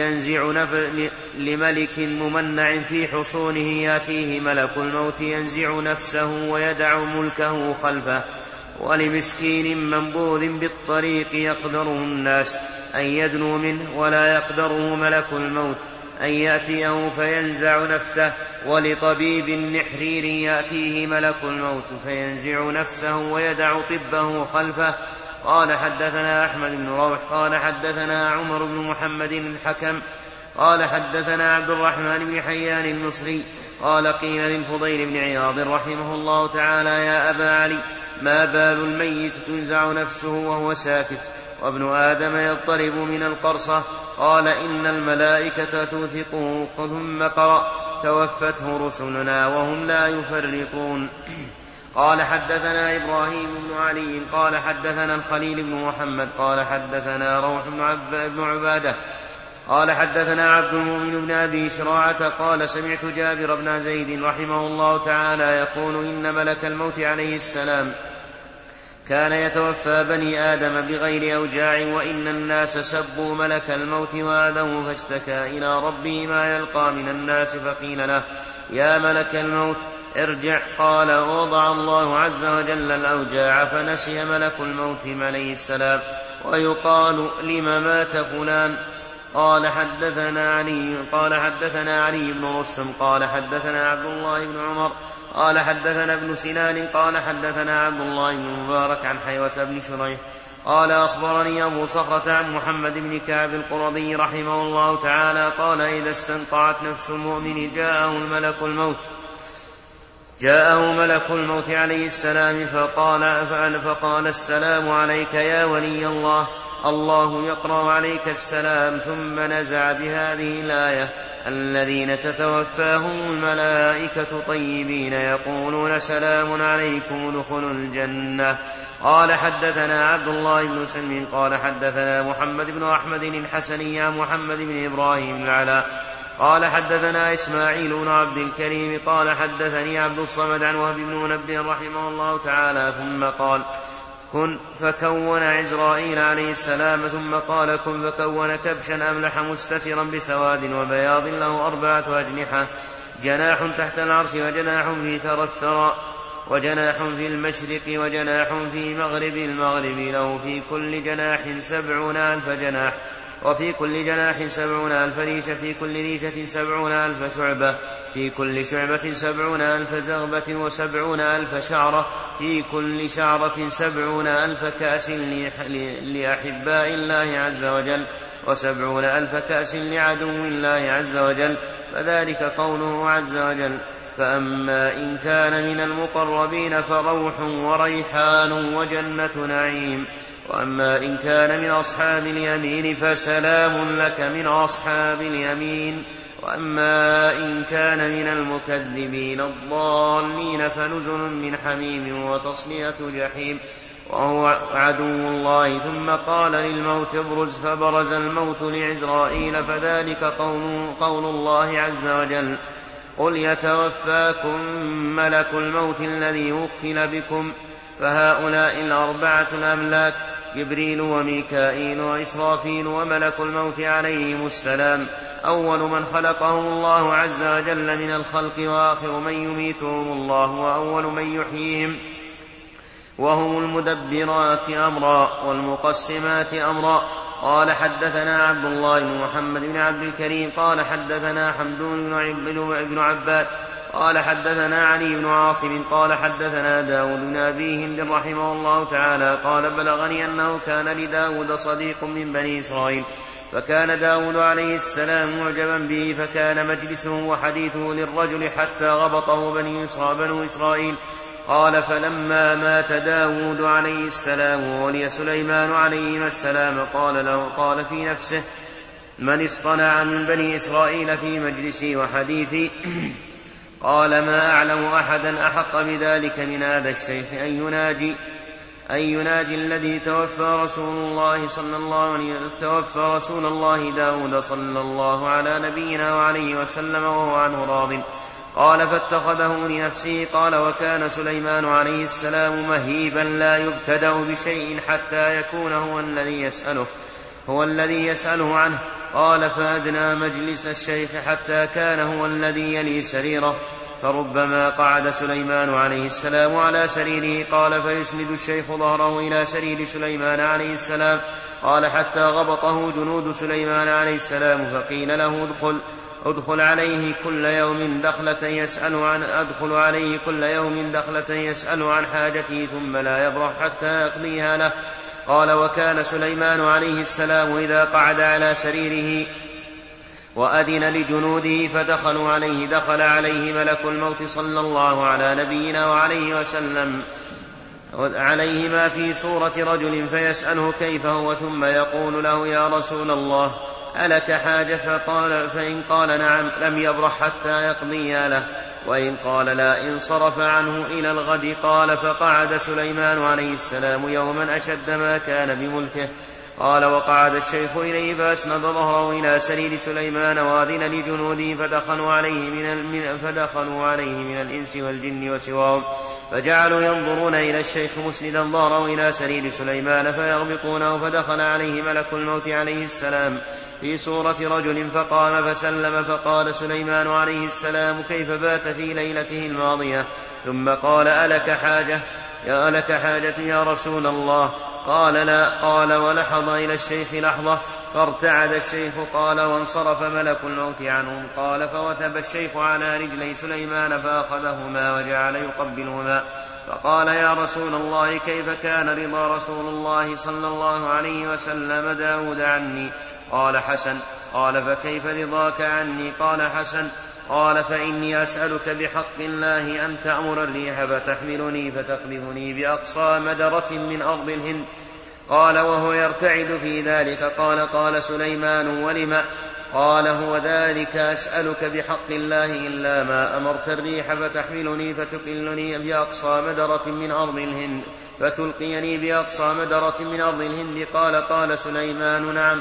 ينزع نفسه ويدع ملكه خلفه، ولمسكين منبوذ بالطريق يقدره الناس أن يدنوا منه ولا يقدره ملك الموت أن يأتيه فينزع نفسه، ولطبيب نحرير يأتيه ملك الموت فينزع نفسه ويدع طبه خلفه. قال حدثنا أحمد بن روح قال حدثنا عمر بن محمد الحكم قال حدثنا عبد الرحمن بن حيان المصري قال قيل للفضيل بن عياض رحمه الله تعالى يا أبا علي ما بال الميت تنزع نفسه وهو ساكت وابن آدم يضطرب من القرصة؟ قال إن الملائكة توثقه. ثم قرأ توفته رسلنا وهم لا يفرطون. قال حدثنا إبراهيم بن علي قال حدثنا الخليل بن محمد قال حدثنا روح بن عبادة قال حدثنا عبد المؤمن بن أبي شراعة قال سمعت جابر بن زيد رحمه الله تعالى يقول إن ملك الموت عليه السلام كان يتوفى بني آدم بغير أوجاع، وإن الناس سبوا ملك الموت وآذوه فاشتكى إلى ربه ما يلقى من الناس، فقيل له يا ملك الموت ارجع. قال وضع الله عز وجل الأوجاع فنسي ملك الموت عليه السلام. ويقال لم مات فلان؟ قال حدثنا علي بن رستم قال حدثنا عبد الله بن عمر قال حدثنا ابن سنان قال حدثنا عبد الله بن مبارك عن حيوة بن شريح قال أخبرني أبو صخرة عن محمد بن كعب القرظي رحمه الله تعالى قال إذا استنقعت نفس المؤمن جاءه ملك الموت عليه السلام فقال السلام عليك يا ولي الله، الله يقرأ عليك السلام، ثم نزع بهذه الآية الذين تتوفاهم الملائكة طيبين يقولون سلام عليكم ادخلوا الجنة. قال حدثنا عبد الله بن سلم قال حدثنا محمد بن أحمد الحسني عن محمد بن إبراهيم العلاء قال حدثنا إسماعيل بن عبد الكريم قال حدثني عبد الصمد عن وهب بن منبه رحمه الله تعالى ثم قال كن فكون عزرائيل عليه السلام ثم قال كن فكون كبشا أملح مستترا بسواد وبياض له 4 أجنحة، جناح تحت العرش وجناح في ثرى الثرى وجناح في المشرق وجناح في مغرب المغرب، له في كل جناح 70,000 جناح. وفي كل جناح 70,000 ريشة، في كل ريشة 70,000 شعبة، في كل شعبة 70,000 زغبة، و70,000 شعرة، في كل شعرة 70,000 كأس لأحباء الله عز وجل، و70,000 كأس لعدو الله عز وجل. فذلك قوله عز وجل: فأما إن كان من المقربين فروح وريحان وجنة نعيم، وأما إن كان من أصحاب اليمين فسلام لك من أصحاب اليمين، وأما إن كان من المكذبين الضالين فنزل من حميم وتصلية جحيم، وهو عدو الله. ثم قال للموت ابرز، فبرز الموت لعزرائيل. فذلك قول الله عز وجل: قل يتوفاكم ملك الموت الذي وكل بكم. فهؤلاء 4 الأملاك جبريل وميكائيل وإسرافيل وملك الموت عليهم السلام، أول من خلقهم الله عز وجل من الخلق، وآخر من يميتهم الله، وأول من يحييهم، وهم المدبرات أمرا والمقسمات أمرا. قال حدثنا عبد الله بن محمد بن عبد الكريم قال حدثنا حمدون بن عباد قال حدثنا علي بن عاصم قال حدثنا داود بن أبي هند رحمه الله تعالى قال: بلغني أنه كان لداود صديق من بني إسرائيل، فكان داود عليه السلام معجبا به، فكان مجلسه وحديثه للرجل حتى غبطه بنو إسرائيل. قال: فلما مات داود عليه السلام وولي سليمان عليهما السلام قال في نفسه: من اصطنع من بني إسرائيل في مجلسي وحديثي؟ قال: ما أعلم أحدا أحق بذلك من هذا الشيخ أن يناجي الذي توفى رسول الله داود صلى الله على نبينا وعليه وسلم وهو عنه راض. قال: فاتخذه لنفسه. قال: وكان سليمان عليه السلام مهيبا لا يبتدأ بشيء حتى يكون هو الذي يسأله عنه. قال: فأدنى مجلس الشيخ حتى كان هو الذي يلي سريره، فربما قعد سليمان عليه السلام على سريره. قال: فيسند الشيخ ظهره إلى سرير سليمان عليه السلام. قال: حتى غبطه جنود سليمان عليه السلام، فقيل له: أدخل عليه كل يوم دخلة يسأل عن حاجته ثم لا يبرح حتى يقضيها له. قال: وكان سليمان عليه السلام إذا قعد على سريره وأذن لجنوده فدخلوا عليه دخل عليه ملك الموت صلى الله على نبينا وعليه وسلم عليهما في صورة رجل، فيسأله كيف هو، ثم يقول له: يا رسول الله، ألك حاجة؟ فإن قال نعم لم يبرح حتى يقضيها له، وإن قال لا انصرف عنه إلى الغد. قال: فقعد سليمان عليه السلام يوما أشد ما كان بملكه. قال: وقعد الشيخ إليه فأسند ظهره إلى سرير سليمان وأذن لجنوده فدخلوا عليه من الإنس والجن وسواهم، فجعلوا ينظرون إلى الشيخ مسندا ظهره إلى سرير سليمان فيغبطونه. فدخل عليه ملك الموت عليه السلام في صورة رجل فقام فسلم، فقال سليمان عليه السلام: كيف بات في ليلته الماضية؟ ثم قال: ألك حاجة يا رسول الله؟ قال: لا. قال: ولحظ إلى الشيخ لحظة، فارتعد الشيخ. قال: وانصرف ملك الموت عنهم. قال: فوثب الشيخ على رجلي سليمان فأخذهما وجعل يقبلهما، فقال: يا رسول الله، كيف كان رضا رسول الله صلى الله عليه وسلم داود عني؟ قال: حسن. قال: فكيف رضاك عني؟ قال: حسن. قال: فإني أسألك بحق الله أن تأمر الريح فتحملني فتقذفني بأقصى مدرة من أرض الهند. قال: وهو يرتعد في ذلك. قال سليمان: ولم؟ قال: هو ذلك أسألك بحق الله إلا ما أمرت الريح فتحملني فتقلني بأقصى مدرة من أرض الهند فتلقيني بأقصى مدرة من أرض الهند. قال سليمان: نعم.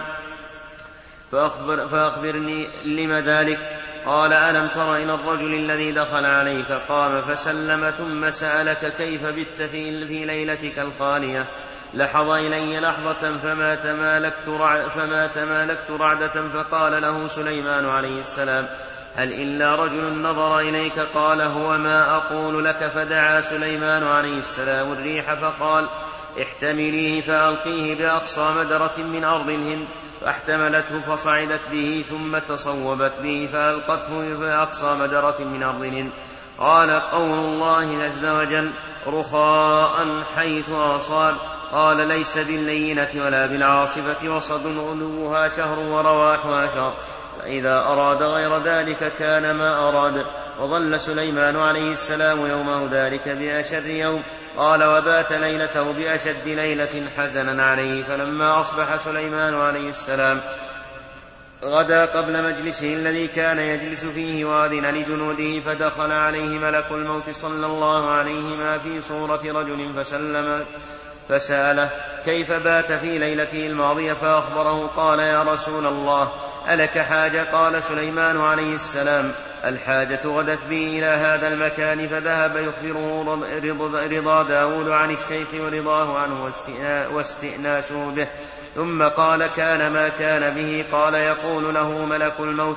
فأخبرني لم ذلك؟ قال: ألم تر إلى الرجل الذي دخل عليك قام فسلم ثم سألك كيف بت في ليلتك الخالية؟ لحظ إلي لحظة فما تمالكت رعدة. فقال له سليمان عليه السلام: هل إلا رجل نظر إليك؟ قال: هو ما أقول لك. فدعا سليمان عليه السلام الريح احتمليه فألقيه بأقصى مدرة من أرض الهند، فاحتملته فصعدت به ثم تصوبت به فألقته بأقصى مدرة من أرض الهند. قال قول الله عز وجل رخاء حيث أصاب. قال ليس باللينة ولا بالعاصفة وسط غدوها شهر ورواحها شهر، فإذا أراد غير ذلك كان ما أراد. وظل سليمان عليه السلام يومه ذلك بأشد يوم. قال وبات ليلته بأشد ليلة حزنا عليه. فلما أصبح سليمان عليه السلام غدا قبل مجلسه الذي كان يجلس فيه وأذن لجنوده، فدخل عليه ملك الموت صلى الله عليه ما في صورة رجل فسأله كيف بات في ليلته الماضية، فأخبره. قال يا رسول الله ألك حاجة؟ قال سليمان عليه السلام الحاجة غدت بي إلى هذا المكان. فذهب يخبره رضا داود عن الشيخ ورضاه عنه واستئناسه به. ثم قال كان ما كان به. قال يقول له ملك الموت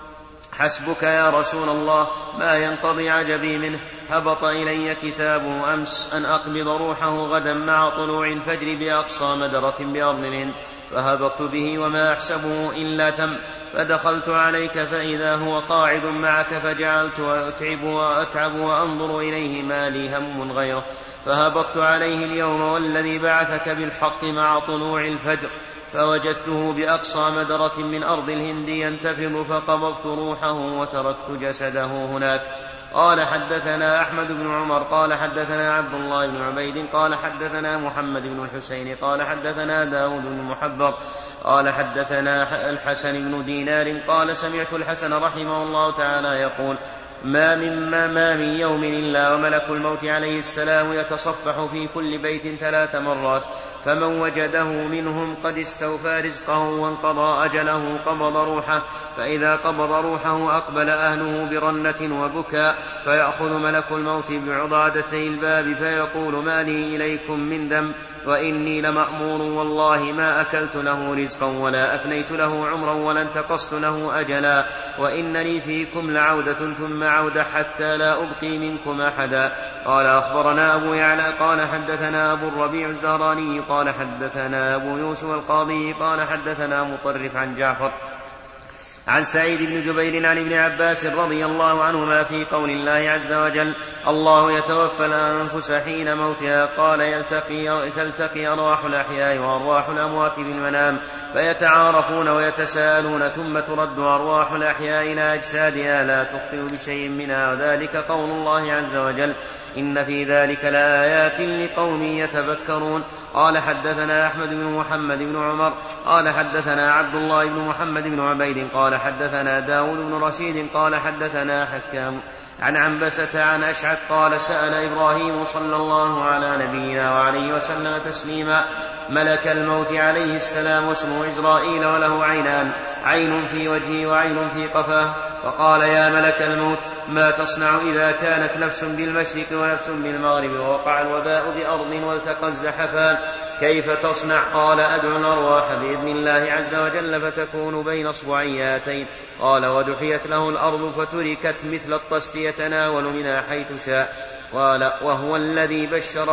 حسبك يا رسول الله، ما ينقضي عجبي منه. هبط إلي كتابه أمس أن أقبض روحه غدا مع طلوع الفجر بأقصى مدرة بأرض الهند، فهبطت به وما أحسبه إلا تم. فدخلت عليك فإذا هو قاعد معك، فجعلت وأتعب وأنظر إليه ما لي هم غيره. فهبطت عليه اليوم والذي بعثك بالحق مع طلوع الفجر، فوجدته بأقصى مدرة من أرض الهند ينتفض، فقبضت روحه وتركت جسده هناك. قال حدثنا أحمد بن عمر قال حدثنا عبد الله بن عبيد قال حدثنا محمد بن الحسين قال حدثنا داود بن محبر قال حدثنا الحسن بن دينار قال سمعت الحسن رحمه الله تعالى يقول ما من يوم إلا وملك الموت عليه السلام يتصفح في كل بيت 3 مرات، فمن وجده منهم قد استوفى رزقه وانقضى أجله قبض روحه. فإذا قبض روحه أقبل أهله برنة وبكاء، فيأخذ ملك الموت بعضادتي الباب فيقول ما لي إليكم من ذنب، وإني لمأمور والله ما أكلت له رزقا ولا أفنيت له عمرا ولا انتقصت له أجلا، وإنني فيكم لعودة ثم عودة حتى لا أبقي منكم أحدا. قال أخبرنا أبو يعلى قال حدثنا أبو الربيع الزهراني قال حدثنا أبو يوسف القاضي قال حدثنا مطرف عن جعفر عن سعيد بن جبير عن ابن عباس رضي الله عنهما في قول الله عز وجل الله يتوفى الأنفس حين موتها. قال تلتقي أرواح الأحياء وأرواح الأموات بالمنام فيتعارفون ويتساءلون، ثم ترد أرواح الأحياء إلى أجسادها لا تخطئ بشيء منها، وذلك قول الله عز وجل إن في ذلك لآيات لقوم يتفكرون. قال حدثنا أحمد بن محمد بن عمر قال حدثنا عبد الله بن محمد بن عبيد قال حدثنا داود بن رشيد قال حدثنا حكام عن عنبسة عن أشعث قال سأل إبراهيم صلى الله على نبينا وعليه وسلم تسليما ملك الموت عليه السلام اسمه إزرائيل وله عينان، عين في وجهه وعين في قفاه، فقال يا ملك الموت ما تصنع إذا كانت نفس بالمشرق ونفس بالمغرب ووقع الوباء بأرض والتقى الزحفان كيف تصنع؟ قال أدعو الأرواح بإذن الله عز وجل فتكون بين أصبعياتين. قال ودحيت له الأرض فتركت مثل الطست يتناول منها حيث شاء. قال وهو الذي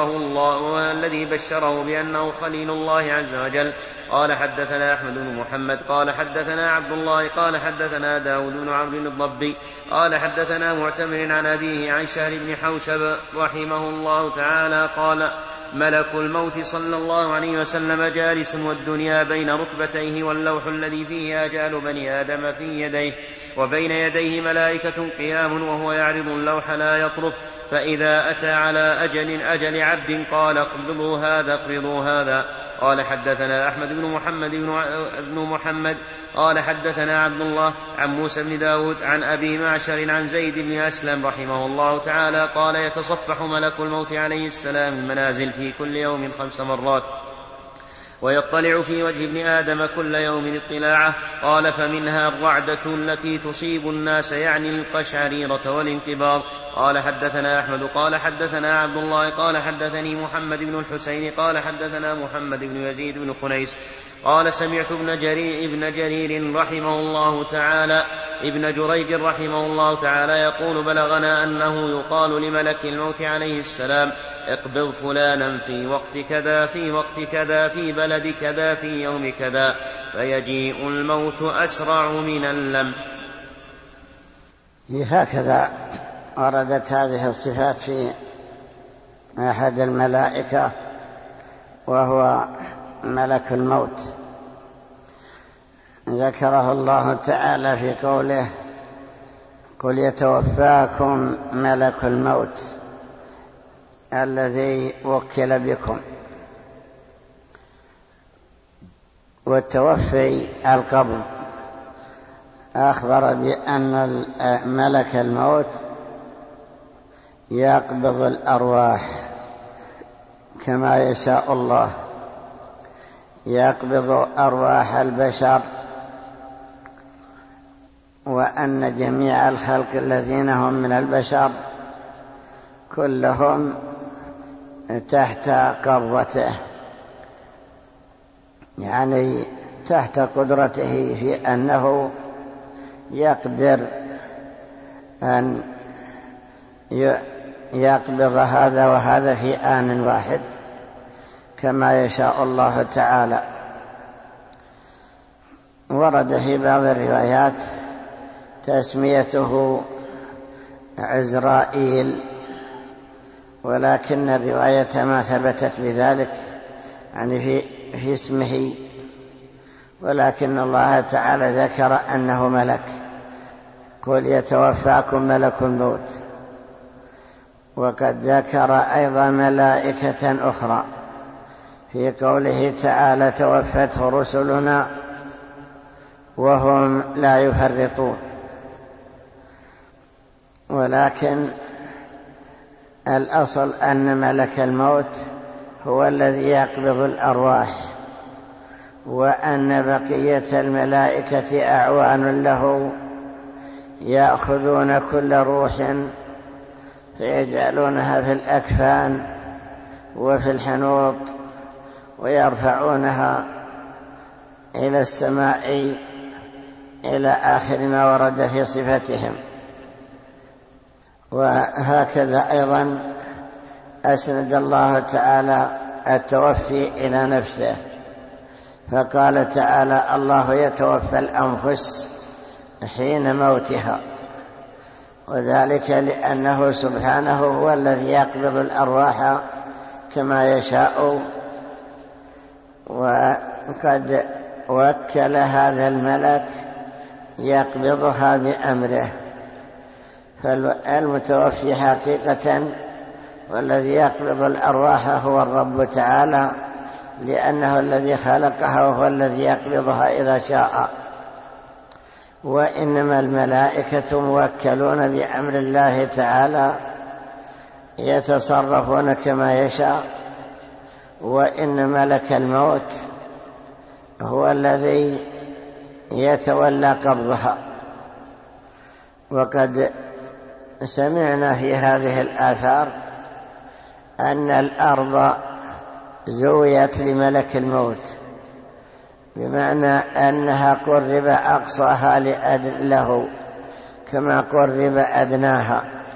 بشره بأنه خليل الله عز وجل. قال حدثنا أحمد بن محمد قال حدثنا عبد الله قال حدثنا داود بن عمرو الضبي قال حدثنا معتمر عن أبيه عن شهر بن حوشب رحمه الله تعالى قال ملك الموت صلى الله عليه وسلم جالس والدنيا بين ركبتيه واللوح الذي فيه آجال بني آدم في يديه، وبين يديه ملائكة قيام وهو يعرض اللوح لا يطرف، فإذا أتى على أجل عبد قال اقبضوا هذا. قال حدثنا أحمد بن محمد قال حدثنا عبد الله عن موسى بن داود عن أبي معشر عن زيد بن أسلم رحمه الله تعالى قال يتصفح ملك الموت عليه السلام المنازل في كل يوم 5 مرات ويطلع في وجه ابن آدم كل يوم اطلاعه. قال فمنها الرعدة التي تصيب الناس يعني القشعريرة والانقباض. قال حدثنا أحمد قال حدثنا عبد الله قال حدثني محمد بن الحسين قال حدثنا محمد بن يزيد بن خنيس قال سمعت ابن جرير رحمه الله تعالى ابن جريج رحمه الله تعالى يقول بلغنا أنه يقال لملك الموت عليه السلام اقبض فلانا في وقت كذا في وقت كذا في بلد كذا في يوم كذا فيجيء الموت أسرع من اللمح. هكذا وردت هذه الصفات في أحد الملائكة وهو ملك الموت، ذكره الله تعالى في قوله قل يتوفاكم ملك الموت الذي وكل بكم. والتوفي القبض، أخبر بأن ملك الموت يقبض الأرواح كما يشاء الله، يقبض أرواح البشر، وأن جميع الخلق الذين هم من البشر كلهم تحت قبضته، يعني تحت قدرته في أنه يقدر أن يقبض هذا وهذا في آن واحد كما يشاء الله تعالى. ورد في بعض الروايات تسميته عزرائيل، ولكن الرواية ما ثبتت بذلك يعني في اسمه، ولكن الله تعالى ذكر أنه ملك، قل يتوفاكم ملك الموت. وقد ذكر أيضا ملائكة أخرى في قوله تعالى توفته رسلنا وهم لا يفرطون. ولكن الأصل أن ملك الموت هو الذي يقبض الأرواح، وأن بقية الملائكة أعوان له يأخذون كل روح فيجعلونها في الأكفان وفي الحنوط ويرفعونها إلى السماء إلى آخر ما ورد في صفتهم. وهكذا أيضا أسند الله تعالى التوفي إلى نفسه، فقال تعالى الله يتوفى الأنفس حين موتها، وذلك لأنه سبحانه هو الذي يقبض الأرواح كما يشاء، وقد وكل هذا الملك يقبضها بأمره. فالمتوفي حقيقة والذي يقبض الأرواح هو الرب تعالى، لأنه الذي خلقها وهو الذي يقبضها إذا شاء. وإنما الملائكة موكلون بأمر الله تعالى يتصرفون كما يشاء، وإن ملك الموت هو الذي يتولى قبضها. وقد سمعنا في هذه الآثار أن الأرض زويت لملك الموت، بمعنى أنها قرب أقصاها له كما قرب أدناها،